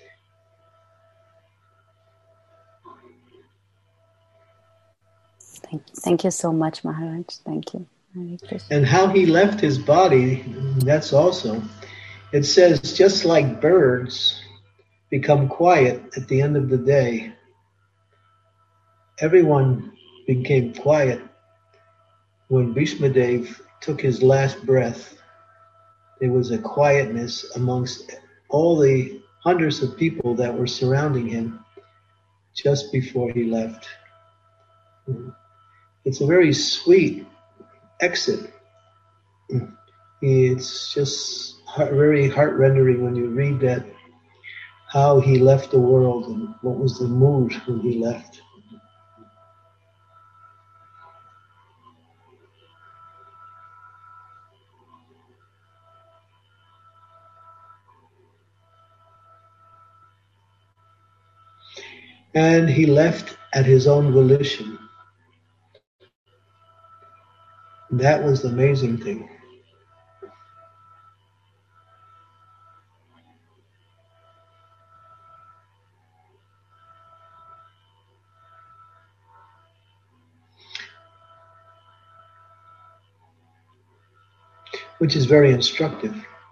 [SPEAKER 1] Thank you so much, Maharaj. Thank you.
[SPEAKER 3] And how he left his body, that's also, it says, just like birds become quiet at the end of the day, everyone became quiet when Bhishma Dev took his last breath. There was a quietness amongst all the hundreds of people that were surrounding him just before he left. It's a very sweet exit. It's just very heart-rendering when you read that, how he left the world and what was the mood when he left. And he left at his own volition. That was the amazing thing. Which is very instructive.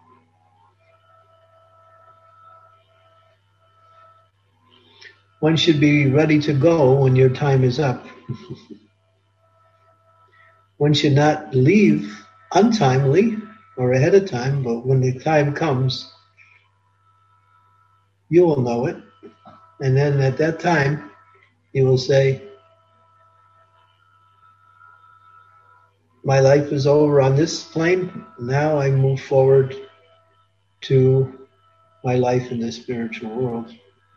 [SPEAKER 3] One should be ready to go when your time is up. One should not leave untimely or ahead of time, but when the time comes, you will know it. And then at that time, you will say, my life is over on this plane. Now I move forward to my life in the spiritual world.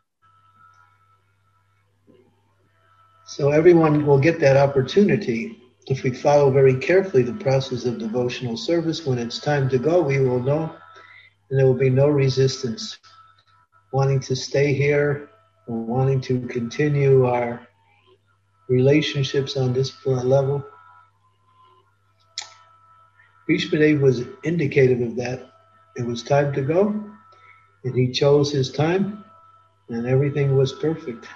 [SPEAKER 3] So everyone will get that opportunity. If we follow very carefully the process of devotional service, when it's time to go, we will know, and there will be no resistance. Wanting to stay here, or wanting to continue our relationships on this level. Bhishma Dev was indicative of that. It was time to go, and he chose his time, and everything was perfect.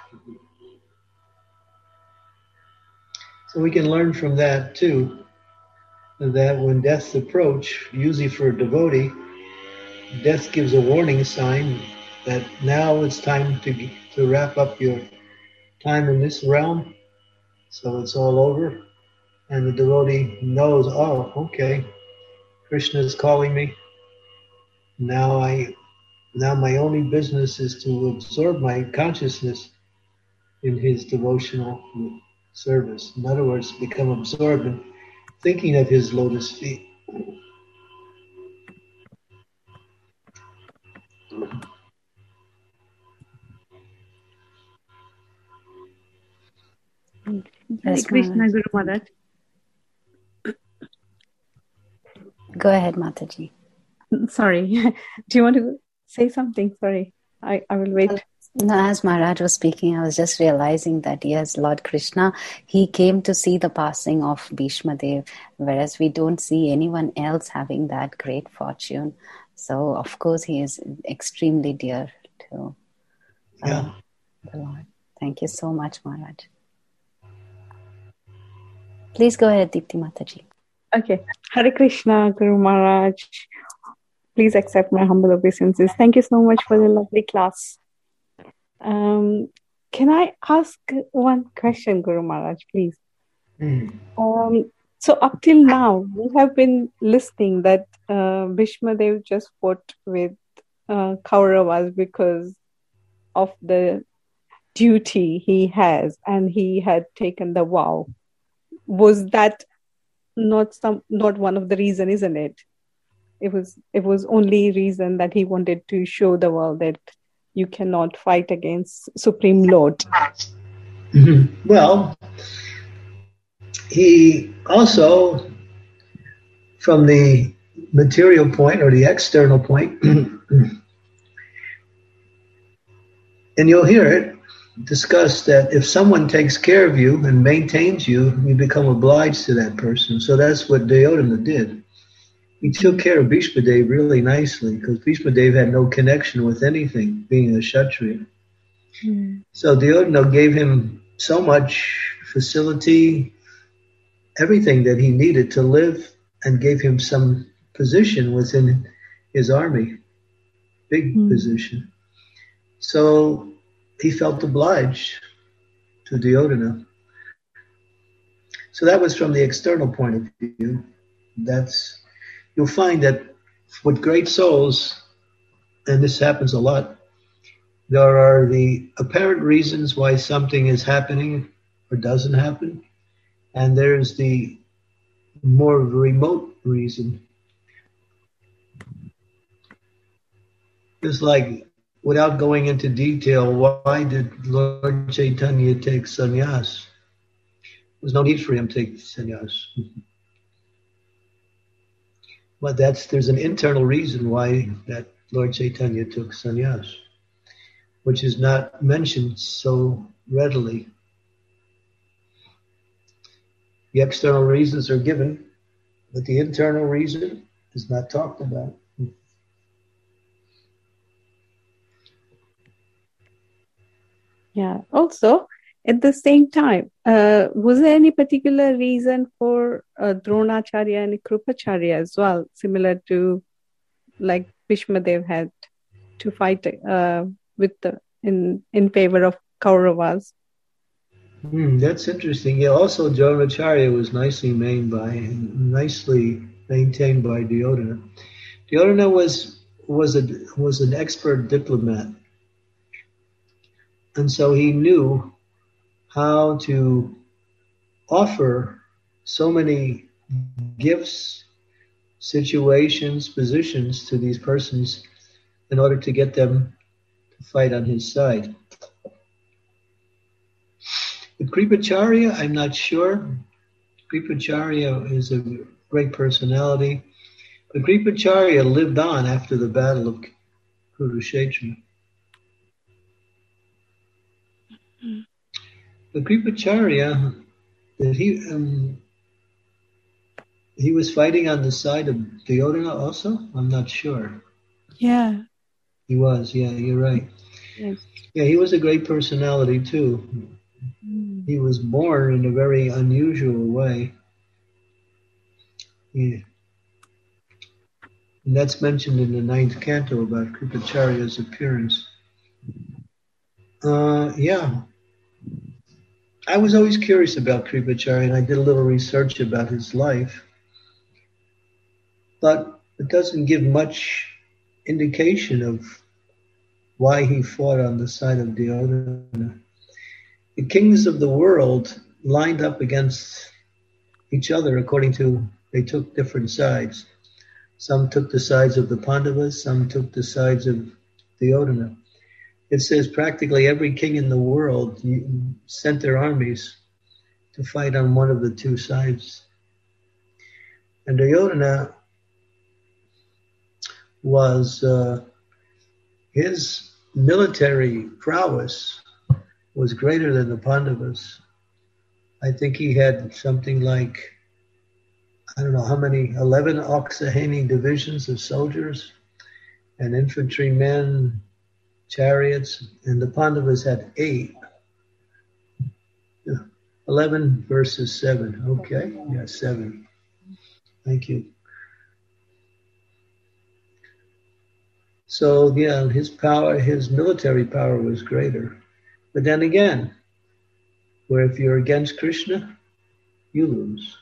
[SPEAKER 3] So we can learn from that too, that when death's approach, usually for a devotee, death gives a warning sign that now it's time to wrap up your time in this realm, so it's all over. And the devotee knows, oh, okay, Krishna is calling me. Now my only business is to absorb my consciousness in his devotional service. In other words, become absorbed in thinking of his lotus feet.
[SPEAKER 5] Hare Krishna, Guru Maharaj.
[SPEAKER 1] Go ahead, Mataji.
[SPEAKER 5] Sorry. Do you want to say something? Sorry. I will wait.
[SPEAKER 1] No, as Maharaj was speaking, I was just realizing that, yes, Lord Krishna, he came to see the passing of Bhishma Dev, whereas we don't see anyone else having that great fortune. So, of course, he is extremely dear to the Lord. Thank you so much, Maharaj. Please go ahead, Deepti Mataji.
[SPEAKER 5] Okay. Hare Krishna, Guru Maharaj. Please accept my humble obeisances. Thank you so much for the lovely class. Can I ask one question, Guru Maharaj, please? So up till now, we have been listening that Bhishma Dev just fought with Kauravas because of the duty he has, and he had taken the vow. Was that not one of the reason, isn't it? It was only reason that he wanted to show the world that you cannot fight against Supreme Lord.
[SPEAKER 3] Well, he also, from the material point or the external point, and you'll hear it discussed that if someone takes care of you and maintains you, you become obliged to that person. So that's what Duryodhana did. he took care of Bhishma Dev really nicely, because Bhishma Dev had no connection with anything, being a Kshatriya. So Duryodhana gave him so much facility, everything that he needed to live, and gave him some position within his army, big position. So he felt obliged to Duryodhana. So that was from the external point of view. You'll find that with great souls, and this happens a lot, there are the apparent reasons why something is happening or doesn't happen, and there's the more remote reason. It's like, without going into detail, why did Lord Chaitanya take sannyas? There's no need for him to take sannyas. But there's an internal reason why that Lord Chaitanya took sannyas, which is not mentioned so readily. The external reasons are given, but the internal reason is not talked about.
[SPEAKER 5] Yeah. Also, at the same time, was there any particular reason for Dronacharya and Krupacharya as well, similar to like Bhishma Dev had to fight in favor of Kauravas?
[SPEAKER 3] That's interesting. Yeah. Also, Dronacharya was nicely maintained by Duryodhana. Duryodhana was an expert diplomat. And so he knew how to offer so many gifts, situations, positions to these persons in order to get them to fight on his side. With Kripacharya, I'm not sure. Kripacharya is a great personality. But Kripacharya lived on after the battle of Kurukshetra. But Kripacharya, he was fighting on the side of Duryodhana also? I'm not sure.
[SPEAKER 5] Yeah.
[SPEAKER 3] He was, yeah, you're right.
[SPEAKER 5] Yes.
[SPEAKER 3] Yeah, he was a great personality too. He was born in a very unusual way. Yeah. And that's mentioned in the 9th canto about Kripacharya's appearance. Yeah. I was always curious about Kripacharya, and I did a little research about his life. But it doesn't give much indication of why he fought on the side of Duryodhana. The kings of the world lined up against each other according to, they took different sides. Some took the sides of the Pandavas, some took the sides of Duryodhana. It says practically every king in the world sent their armies to fight on one of the two sides. And Duryodhana was, his military prowess was greater than the Pandavas. I think he had something like, I don't know how many, 11 Oksahani divisions of soldiers and infantrymen, chariots, and the Pandavas had 8. 11 versus 7. Okay, yeah, 7. Thank you. So yeah, his power, his military power was greater. But then again, where if you're against Krishna, you lose.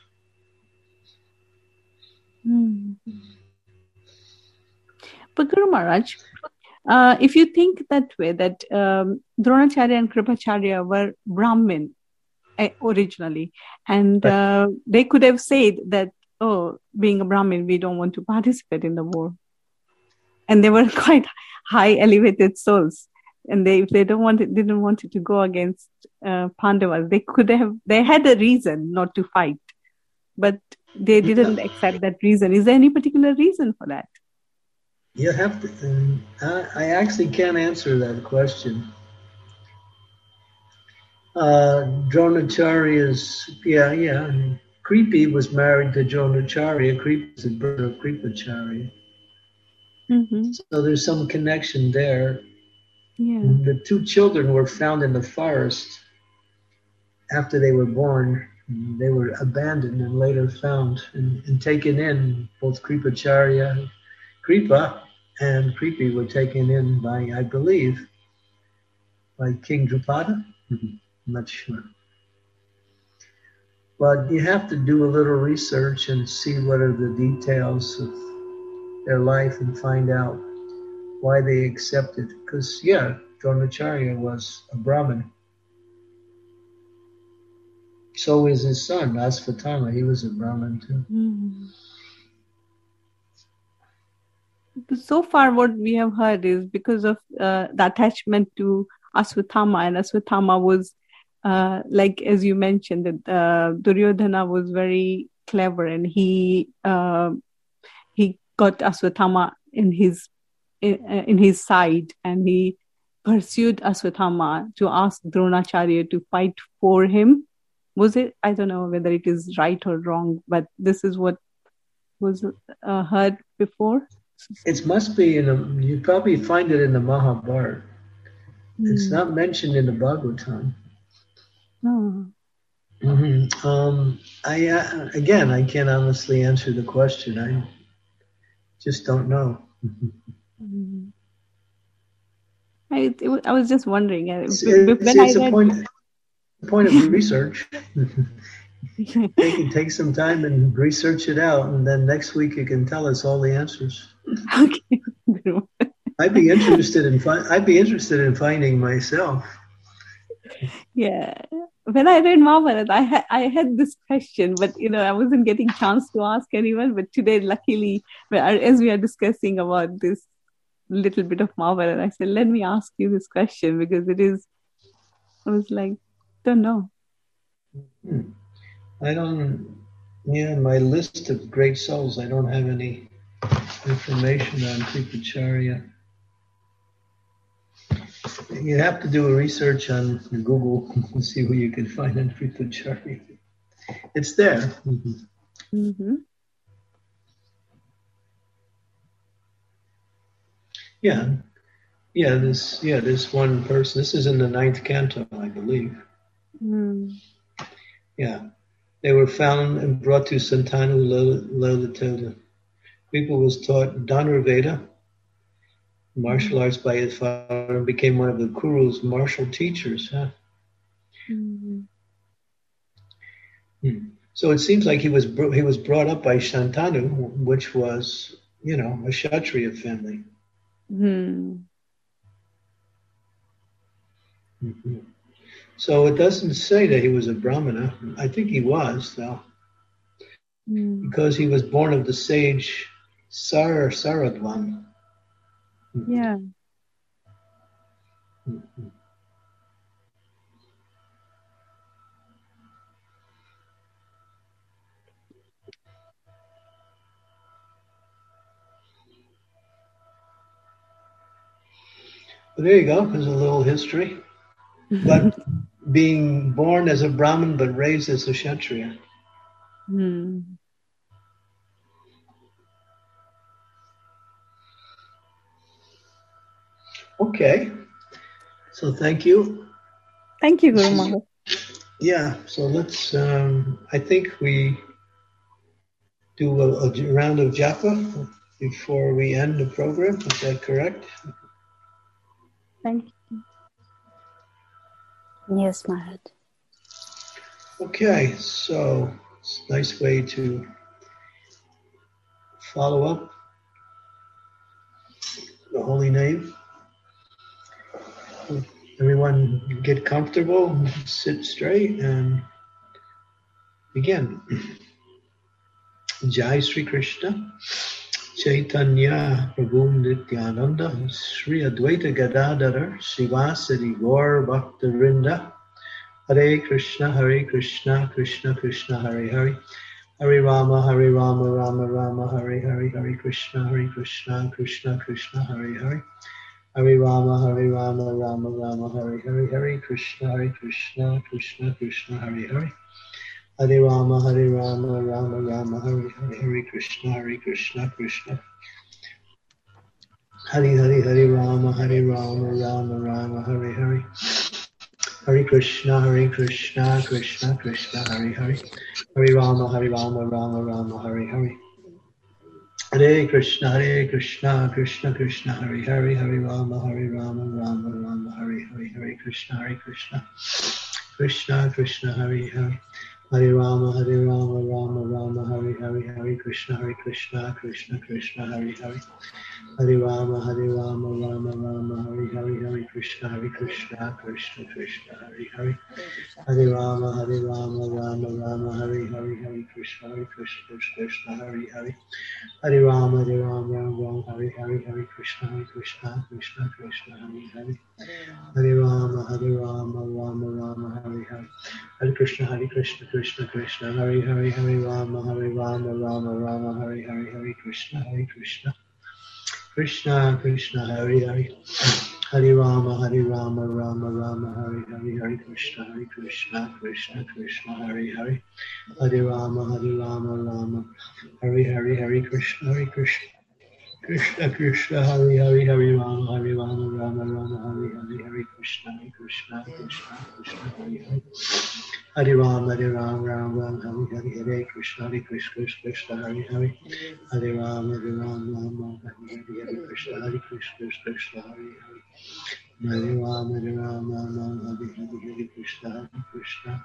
[SPEAKER 5] But Guru Maharaj, if you think that way, that Dronacharya and Kripacharya were Brahmin originally, and they could have said that, oh, being a Brahmin, we don't want to participate in the war. And they were quite high elevated souls. And if they didn't want it to go against Pandavas, they had a reason not to fight, but they didn't accept that reason. Is there any particular reason for that?
[SPEAKER 3] You have to. I actually can't answer that question. Dronacharya's, Kripi was married to Dronacharya. Kripi is the brother of Kripacharya.
[SPEAKER 5] Mm-hmm.
[SPEAKER 3] So there's some connection there.
[SPEAKER 5] Yeah.
[SPEAKER 3] The two children were found in the forest after they were born. They were abandoned and later found and taken in. Both Kripacharya, Kripa and Kripi were taken in by, I believe, by King Drupada. I'm not sure. But you have to do a little research and see what are the details of their life and find out why they accepted. Because, yeah, Dronacharya was a Brahmin. So is his son, Asvatthama. He was a Brahmin too.
[SPEAKER 5] Mm. So far, what we have heard is because of the attachment to Aswathama, and Aswathama was, like as you mentioned, that Duryodhana was very clever, and he got Aswathama in his side, and he pursued Aswathama to ask Dronacharya to fight for him. Was it? I don't know whether it is right or wrong, but this is what was heard before.
[SPEAKER 3] It must be you probably find it in the Mahabharata. It's not mentioned in the Bhagavatam.
[SPEAKER 5] Oh.
[SPEAKER 3] Mm-hmm. I can't honestly answer the question. I just don't know.
[SPEAKER 5] I was just wondering.
[SPEAKER 3] It's a point of research. Take some time and research it out, and then next week you can tell us all the answers.
[SPEAKER 5] Okay.
[SPEAKER 3] I'd be interested in finding myself.
[SPEAKER 5] Yeah. When I read Mahabharata, I had this question, but I wasn't getting chance to ask anyone. But today, luckily, as we are discussing about this little bit of Mahabharata, I said, let me ask you this question because I was like, don't know.
[SPEAKER 3] My list of great souls, I don't have any information on Kripacharya. You have to do a research on Google and see who you can find on Kripacharya. It's there. Mm-hmm.
[SPEAKER 5] Mm-hmm.
[SPEAKER 3] This one person. This is in the 9th canto, I believe.
[SPEAKER 5] Mm.
[SPEAKER 3] Yeah, they were found and brought to Santanu Lalitota. Kripa was taught Dhanurveda, martial arts by his father, and became one of the Kuru's martial teachers. Huh? Mm-hmm. So it seems like he was brought up by Shantanu, which was, a Kshatriya family.
[SPEAKER 5] Mm.
[SPEAKER 3] Mm-hmm. So it doesn't say that he was a Brahmana. I think he was, though, because he was born of the sage Saradwan.
[SPEAKER 5] Yeah.
[SPEAKER 3] Mm-hmm. Well, there you go. There's a little history. But being born as a Brahmin but raised as a Kshatriya. Okay. So thank you.
[SPEAKER 5] Thank you, Guru Maharaj.
[SPEAKER 3] Yeah. So let's, I think we do a round of japa before we end the program. Is that correct?
[SPEAKER 5] Thank you.
[SPEAKER 1] Yes, Maharaj.
[SPEAKER 3] Okay, so it's a nice way to follow up the holy name. Everyone get comfortable, sit straight, and begin. Jai Sri Krishna, Chaitanya Prabhu Nityananda, Sri Advaita Gadadhara, Srivasadi Gaur Bhaktarinda, Hare Krishna, Krishna Krishna, Hare Hare, Hare Rama, Rama Rama, Hare Hare, Hare Krishna, Krishna Krishna, Hare Hare, Hare Rama, Rama Rama, Hare Hare, Hare Krishna, Krishna Krishna, Hare Hare, Hare Rama, Rama Rama, Hare Hare, Hare Krishna, Krishna. Hare Rama, Rama Rama, Hare Hare. Hare Krishna, Krishna Krishna, Hare Hare. Hare Rama, Rama Rama, Hare Hare. Hare Krishna, Krishna Krishna, Hare Hare. Hare Rama, Rama Rama, Hare Hare. Hare Krishna, Krishna Krishna, Hare Hare. Hare Rama, Rama Rama, Hare Hare. Hare Krishna, Krishna Krishna, Hare Hare. Hare Rama, Rama Rama, Hare Hare. Hare Krishna, Krishna Krishna, Hare Hare. Hare Rama, Rama Rama, Hare Hare. Hare Krishna, Krishna, Hare Hare. Hare Rama, Rama, Hare Hare. Hare Krishna, Krishna Krishna, Hare Hare. Hare Rama, Rama, Hare Hare. Hare Krishna, Krishna, Hare Hare. Hare Rama, Rama, Hare Hare. Hare Krishna, Krishna, Hare Hare. Hare Rama, Rama, Hare Hare. Hare Krishna, Krishna, Hare Hare. Hare Rama, Rama, Hare Hare. Hare Krishna, Krishna, Hare Hare. Hare Rama, Rama, Hare Hare. Hare Krishna, Krishna, Hare Hare. Hare Rama, Rama, Hare Hare. Hare Krishna, Krishna, Hare Hare. Hare Rama, Rama, Hare Hare. Hare Krishna, Krishna, Hare Hare. Hare Rama, Rama, Hare Hare. Hare Krishna, Krishna,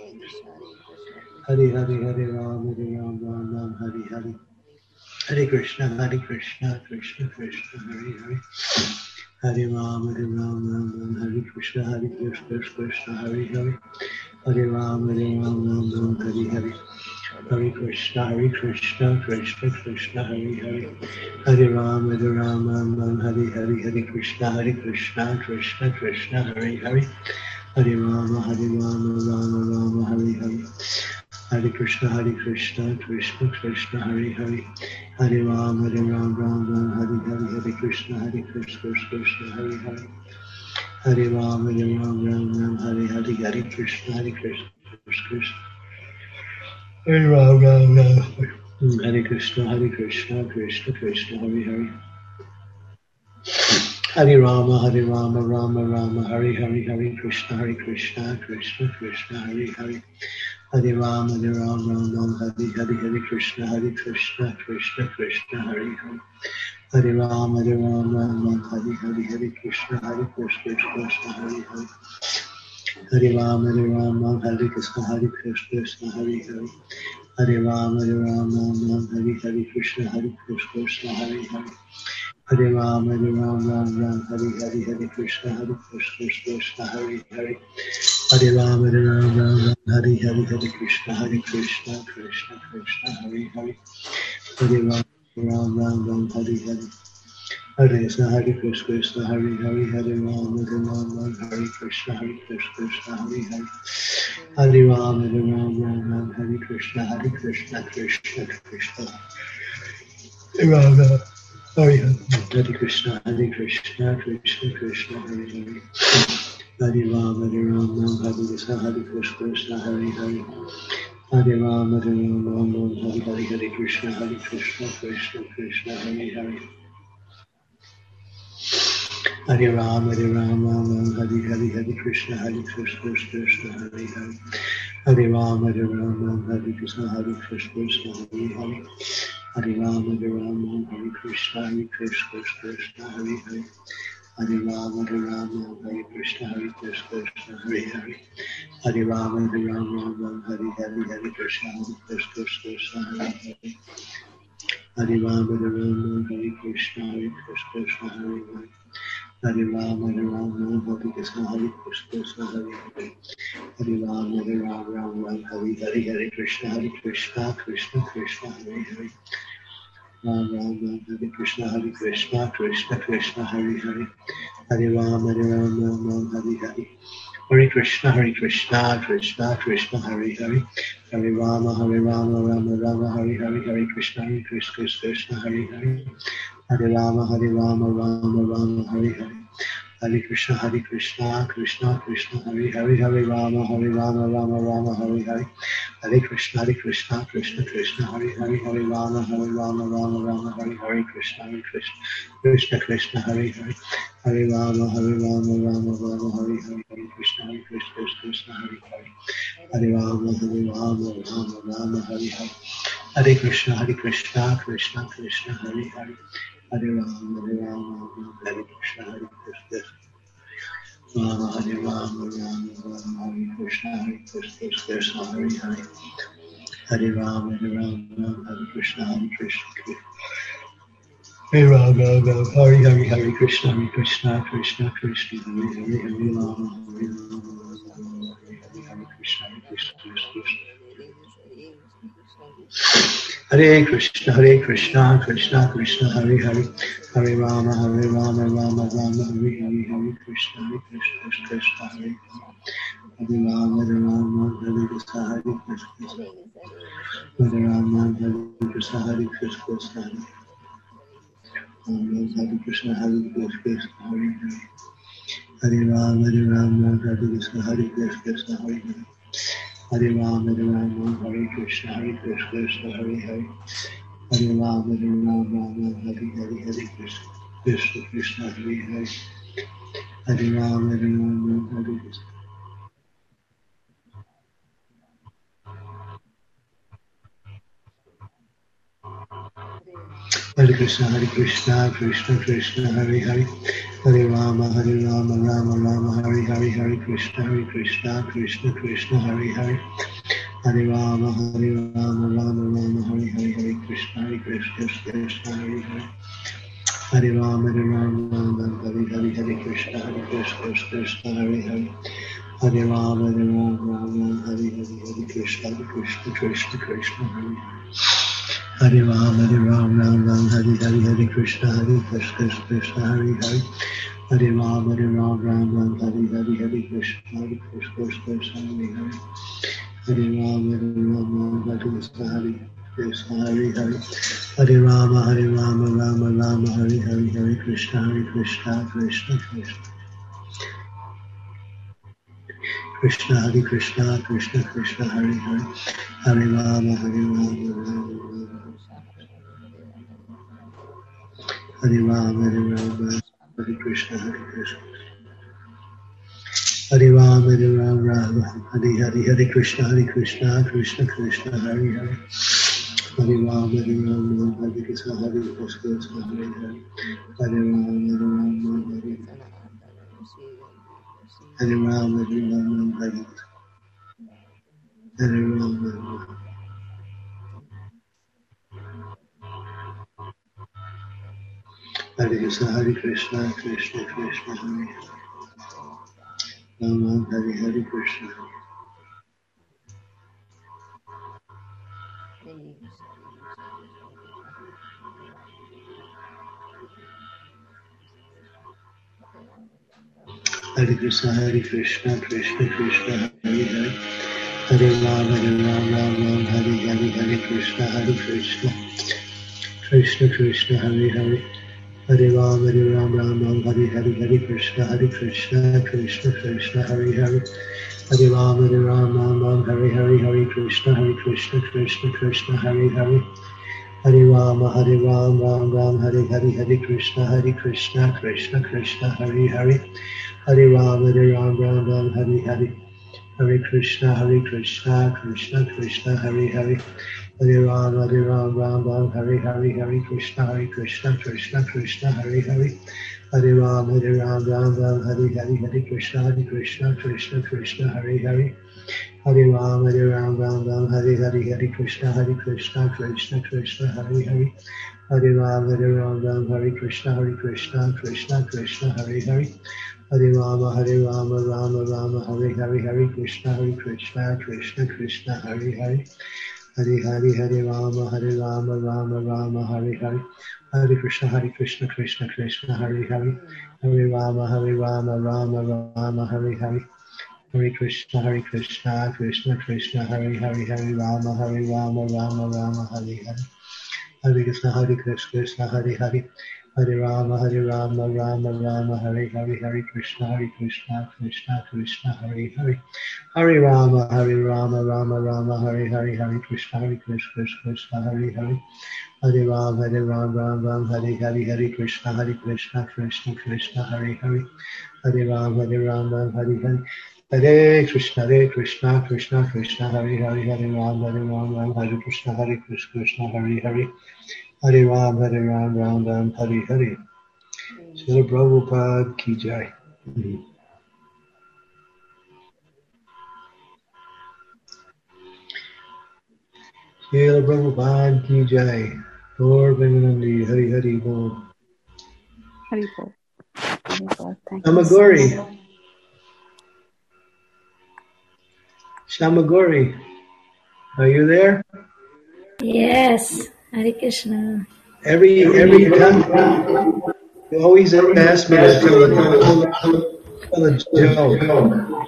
[SPEAKER 3] Hare Hare. Hare Rama, Rama, Hare Hare. Hare Krishna, Krishna, Hare Hare. Hare Rama, Rama, Hare Krishna, Krishna, Hare Hare. Hare Rama, Rama, Hare Hare. Hare Krishna, Krishna, Hare Hare. Hare Rama, Rama, Hare Hare. Hare Krishna, Krishna, Hare Hare. Hare Rama, Rama, Hare Hare. Hare Krishna, Krishna, Hare Hare. Hare Rama, Rama, Hare Hare. Hare Krishna, Krishna, Hare Hare. Hare Rama, Rama, Hare Hare. Hare Krishna, Krishna. Hare Rama, Hare Krishna, Krishna, Hare Hare. Hare Rama, Rama, Hare Hare. Hare Krishna, Krishna, Hare Hare. Hare Rama, Rama, Hare Hare. Hare Krishna, Krishna, Hare Hare. Hare Rama, Rama, Hare Hare. Hare Krishna, Krishna, Hare Hare. Hare Rama, Rama, Hare Krishna, Hare Hare. Hare Rama, Rama, Hare Hare. Krishna, Krishna, Hare Hare. Hare Rama, Rama, Hare Hare. Hare Krishna, Krishna, Hare Hare. Hare Rama, Rama, Hare Hare. Hare Krishna, Krishna, Hare Hare. Hare Rama, Rama, Hare Hare. Hare Krishna, Hare Hare. Hare Rama, Rama, Hare Krishna, Hare Hare. Hare Rama, Rama, Hare Krishna, Krishna, Hare Rama. Hare Krishna, Krishna, Hare Hare. Hare Rama, Hare Krishna, Hare Hare. Hare Rama, Hare Hare. Hare Krishna, Krishna, Hare Hare. Hare Rama, Hare Hare. Hare Krishna, Krishna, Hare Hare. Hare Rama, Hare Krishna, Hare Hare. Hare Rama, Hare Krishna, Krishna, Hare Hare. Hare Rama, Hare Krishna, Hare Hare. Hare Rama, Hare Hare. Hare Krishna, Krishna, Hare Hare. Hare Rama, Hare Krishna, Krishna, Hare Hare. Hare Rama, Hare Krishna, Krishna, Hare Hare. Hare Rama, Hare Hare. Hare Krishna, Krishna, Hare Hare. Rama, Hare Krishna, Krishna, Hare Hare. Hare Rama, Hare Hare. Hare Krishna, Krishna, Hare Hare. Hare Rama, Rama, Hare Hare. Hare Krishna, Krishna, Hare Hare. Hare Rama, Rama, Hare Hare. Hare Krishna, Krishna, Hare Hare. Hare Rama, Rama, Hare Hare. Hare Krishna, Krishna Krishna, Hare Hare, Hare Rama, Rama Rama, Hare Hare, Krishna Krishna Krishna, Hare Hare, Hare Rama, Rama Rama, Hare Hare, Hare Krishna Krishna, Hare Hare, Hare Rama, Rama Rama, Hare Hare, Hare Krishna Krishna Krishna, Hare Hare, Hare Rama, Hare Krishna, Hare Rama, Hare Krishna Krishna, Hare Hare, Hare Rama, Hare Krishna, Hare Rama, Hare Krishna, Krishna Krishna, Hare Hare, Hare Rama, Hare Krishna, Hare Krishna, Krishna Krishna, Hare Hare, Hare Rama, Rama Rama, Hare Hare, Hare Krishna, Krishna, Hare Hare Rama, Hare Krishna, Hare Krishna, Hare Rama, Hare Krishna, Hare Krishna, Hare Krishna, Hare Krishna, Hare Hare, Hare Rama, Hare Krishna, Hare Krishna, Hare Hare, Hare Rama, Hare Krishna, Hare Hare, Hare Rama, Hare Hare, Hare Krishna, Krishna, Hare Hare, Hare Rama, Hare Krishna. Hare Krishna, Krishna Krishna, Hare Hare, Hare Rama, Rama Rama, Hare Hare, Hare Krishna, Krishna Krishna, Hare Hare, Hare Rama, Rama Rama, Hare Hare, Hare Krishna, Krishna, Hare Hare, Hare Rama, Hare Hare, Hare Krishna, Krishna, Hare Hare, Hare Rama, Hare Hare, Hare Krishna, Krishna, Hare Hare. Hare Rama, Hare Hare, Hare Krishna, Krishna, Hare Hare, Hare Rama, Hare Hare, Hare Krishna, Krishna, Hare Hare, Hare Rama, Hare Krishna, Hare Hare, Hare Rama, Rama, Hare Hare, Hare Krishna, Krishna, Krishna, Hare Krishna, Krishna, Hare Hare, Hare Rama, Hare Rama, Hare Krishna, Hare Rama, Hare Hare, Hare Krishna, Krishna, Hare Hare, Hare Rama, Hare Krishna, Hare Hare, Hare Rama, Hare Rama, Hare Rama. Hare Krishna, Krishna, Hare Rama, Hare Krishna. Hare Krishna, Krishna, Hare Hare, Hare Rama, Hare Hare, Hare Krishna, Krishna, Hare Hare, Hare Rama, Hare Hare, Hare Krishna, Krishna, Hare Hare, Hare Rama, Hare Hare, Hare Krishna, Krishna, Hare Hare, Hare Rama, Hare Hare, Hare Krishna, Krishna, Hare Hare, Hare Rama, Hare Hare, Hare Krishna, Krishna, Hare Hare, Hare Rama, Hare Hare, Hare Krishna, Krishna, Hare Hare, Hare Rama, Hare Hare, Hare Krishna, Krishna, Hare Hare, Hare Rama, Hare Hare, Hare Krishna, Krishna, Hare Hare, Hare Rama, Hare Krishna, Krishna, Hare Hare, Hare Rama, Rama, Hare Hare, Hare Krishna, Krishna, Hare Hare, Hare Rama, Rama, Hare Hare, Hare Krishna, Krishna, Hare Hare, Hare Rama, Rama, Hare Hare, Hare Krishna, Krishna, Hare Hare, Hare Rama, Rama, Hare Hare, Hare Krishna, Krishna, Hare Hare, Hare Rama, Rama Rama, Hare Hare, Hare Krishna, Krishna Krishna, Hare Hare. Hare Rama, Rama Rama, Hare Hare, Hare Krishna, Krishna, Hare Hare. Hare Rama, Ram, Hare Hare, Hare Krishna, Krishna Krishna, Hare Hare. Hare Rama, Ram, Hare Hare. Hare Krishna, Krishna Krishna, Hare Hare, Hare Rama, Hare Krishna, Krishna, Hare Hare. Hare Rama, Ram, Hare Hare. Srila Prabhupada ki jai. Srila Prabhupada ki jai. Lord Vimanandi, Hari Hari Bol.
[SPEAKER 5] Hari Bol.
[SPEAKER 3] Shamagori. Shamagori, are you there?
[SPEAKER 2] Yes, Hare Krishna.
[SPEAKER 3] Every time you always ask me to tell a joke.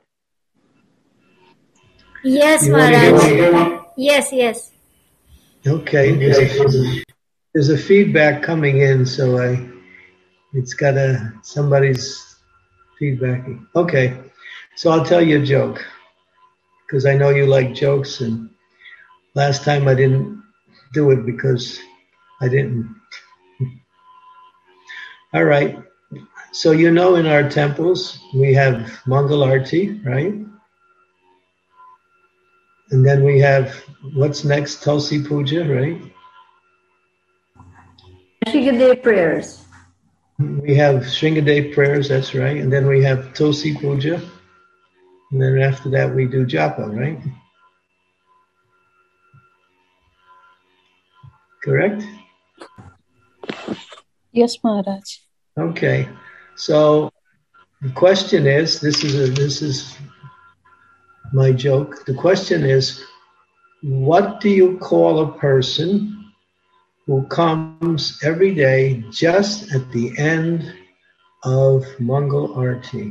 [SPEAKER 2] Yes, Maharaj. Yes.
[SPEAKER 3] Okay, there's a feedback coming in, so it's got somebody's feedbacking. Okay, so I'll tell you a joke, because I know you like jokes, and last time I didn't do it because I didn't. All right, so in our temples, we have Mangal Arti, right? And then we have, what's next? Tulsi Puja, right?
[SPEAKER 6] Shringadev prayers.
[SPEAKER 3] We have Shringadev prayers, that's right. And then we have Tulsi Puja. And then after that we do Japa, right? Correct?
[SPEAKER 6] Yes, Maharaj.
[SPEAKER 3] Okay. So the question is, this is my joke. The question is, what do you call a person who comes every day just at the end of Mangal Arti?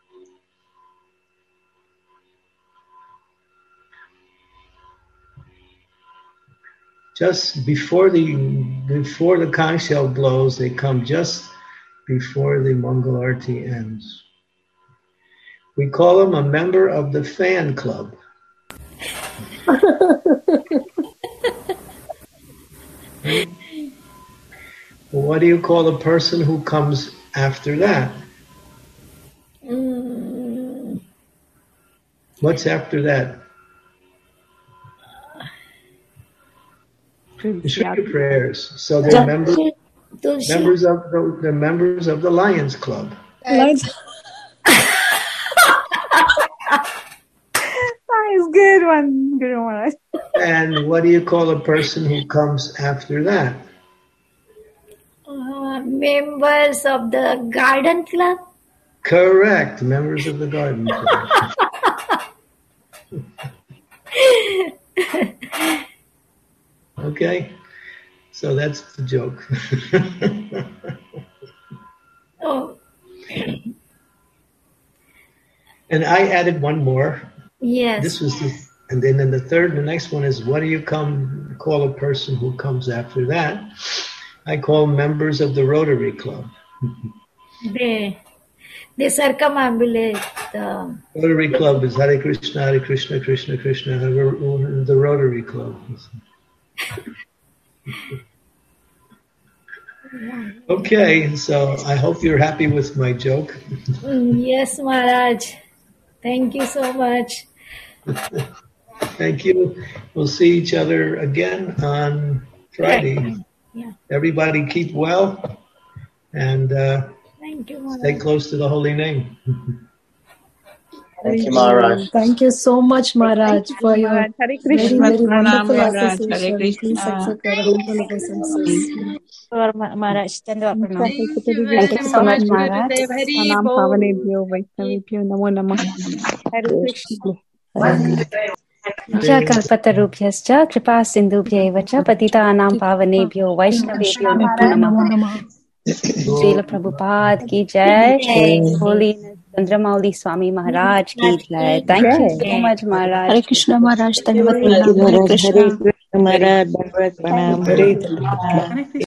[SPEAKER 3] Just before the conch shell blows, they come just before the Mangal Arti ends. We call him a member of the fan club. Well, what do you call a person who comes after that? What's after that? The prayers. So they're members of the Lions Club.
[SPEAKER 5] Nice, good one, Maharaj.
[SPEAKER 3] And what do you call a person who comes after that?
[SPEAKER 2] Members of the Garden Club.
[SPEAKER 3] Correct, members of the Garden Club. Okay, so that's the joke.
[SPEAKER 2] Oh.
[SPEAKER 3] And I added one more.
[SPEAKER 2] Yes.
[SPEAKER 3] This was and then in the next one is, what do you call a person who comes after that? I call members of the Rotary Club.
[SPEAKER 2] They circumambulate the
[SPEAKER 3] Rotary Club is Hare Krishna, Krishna Krishna, the Rotary Club. Okay, so I hope you're happy with my joke.
[SPEAKER 2] Yes, Maharaj. Thank you so much.
[SPEAKER 3] Thank you. We'll see each other again on Friday.
[SPEAKER 2] Yeah.
[SPEAKER 3] Everybody keep well and
[SPEAKER 2] Thank you,
[SPEAKER 3] stay close to the holy name.
[SPEAKER 7] Thank you, Maharaj.
[SPEAKER 6] Thank you so much, Maharaj, for your
[SPEAKER 5] Hare
[SPEAKER 6] very,
[SPEAKER 5] Krishna.
[SPEAKER 6] very wonderful
[SPEAKER 8] Maharaj.
[SPEAKER 6] association.
[SPEAKER 8] Hare
[SPEAKER 6] Please accept our humble obeisances.
[SPEAKER 9] Maharaj,
[SPEAKER 1] Thank you so much, Maharaj.
[SPEAKER 5] Pranam Pavanebhyo Vaishnavebhyo Namo Namah. Hare Krishna.
[SPEAKER 1] Kalpatarubhyascha kripa sindhubhyaiva cha patitanam pavanebhyo vaishnavebhyo namo namah. Srila Prabhupada ki jai. Holy Chandramauli Swami Maharaj ki jai. Thank you so much, Maharaj.
[SPEAKER 6] Hare Krishna, Maharaj.
[SPEAKER 7] Thank you, Maharaj. Hare Krishna, Maharaj. Bhagavad Pranam.
[SPEAKER 5] Hare Krishna.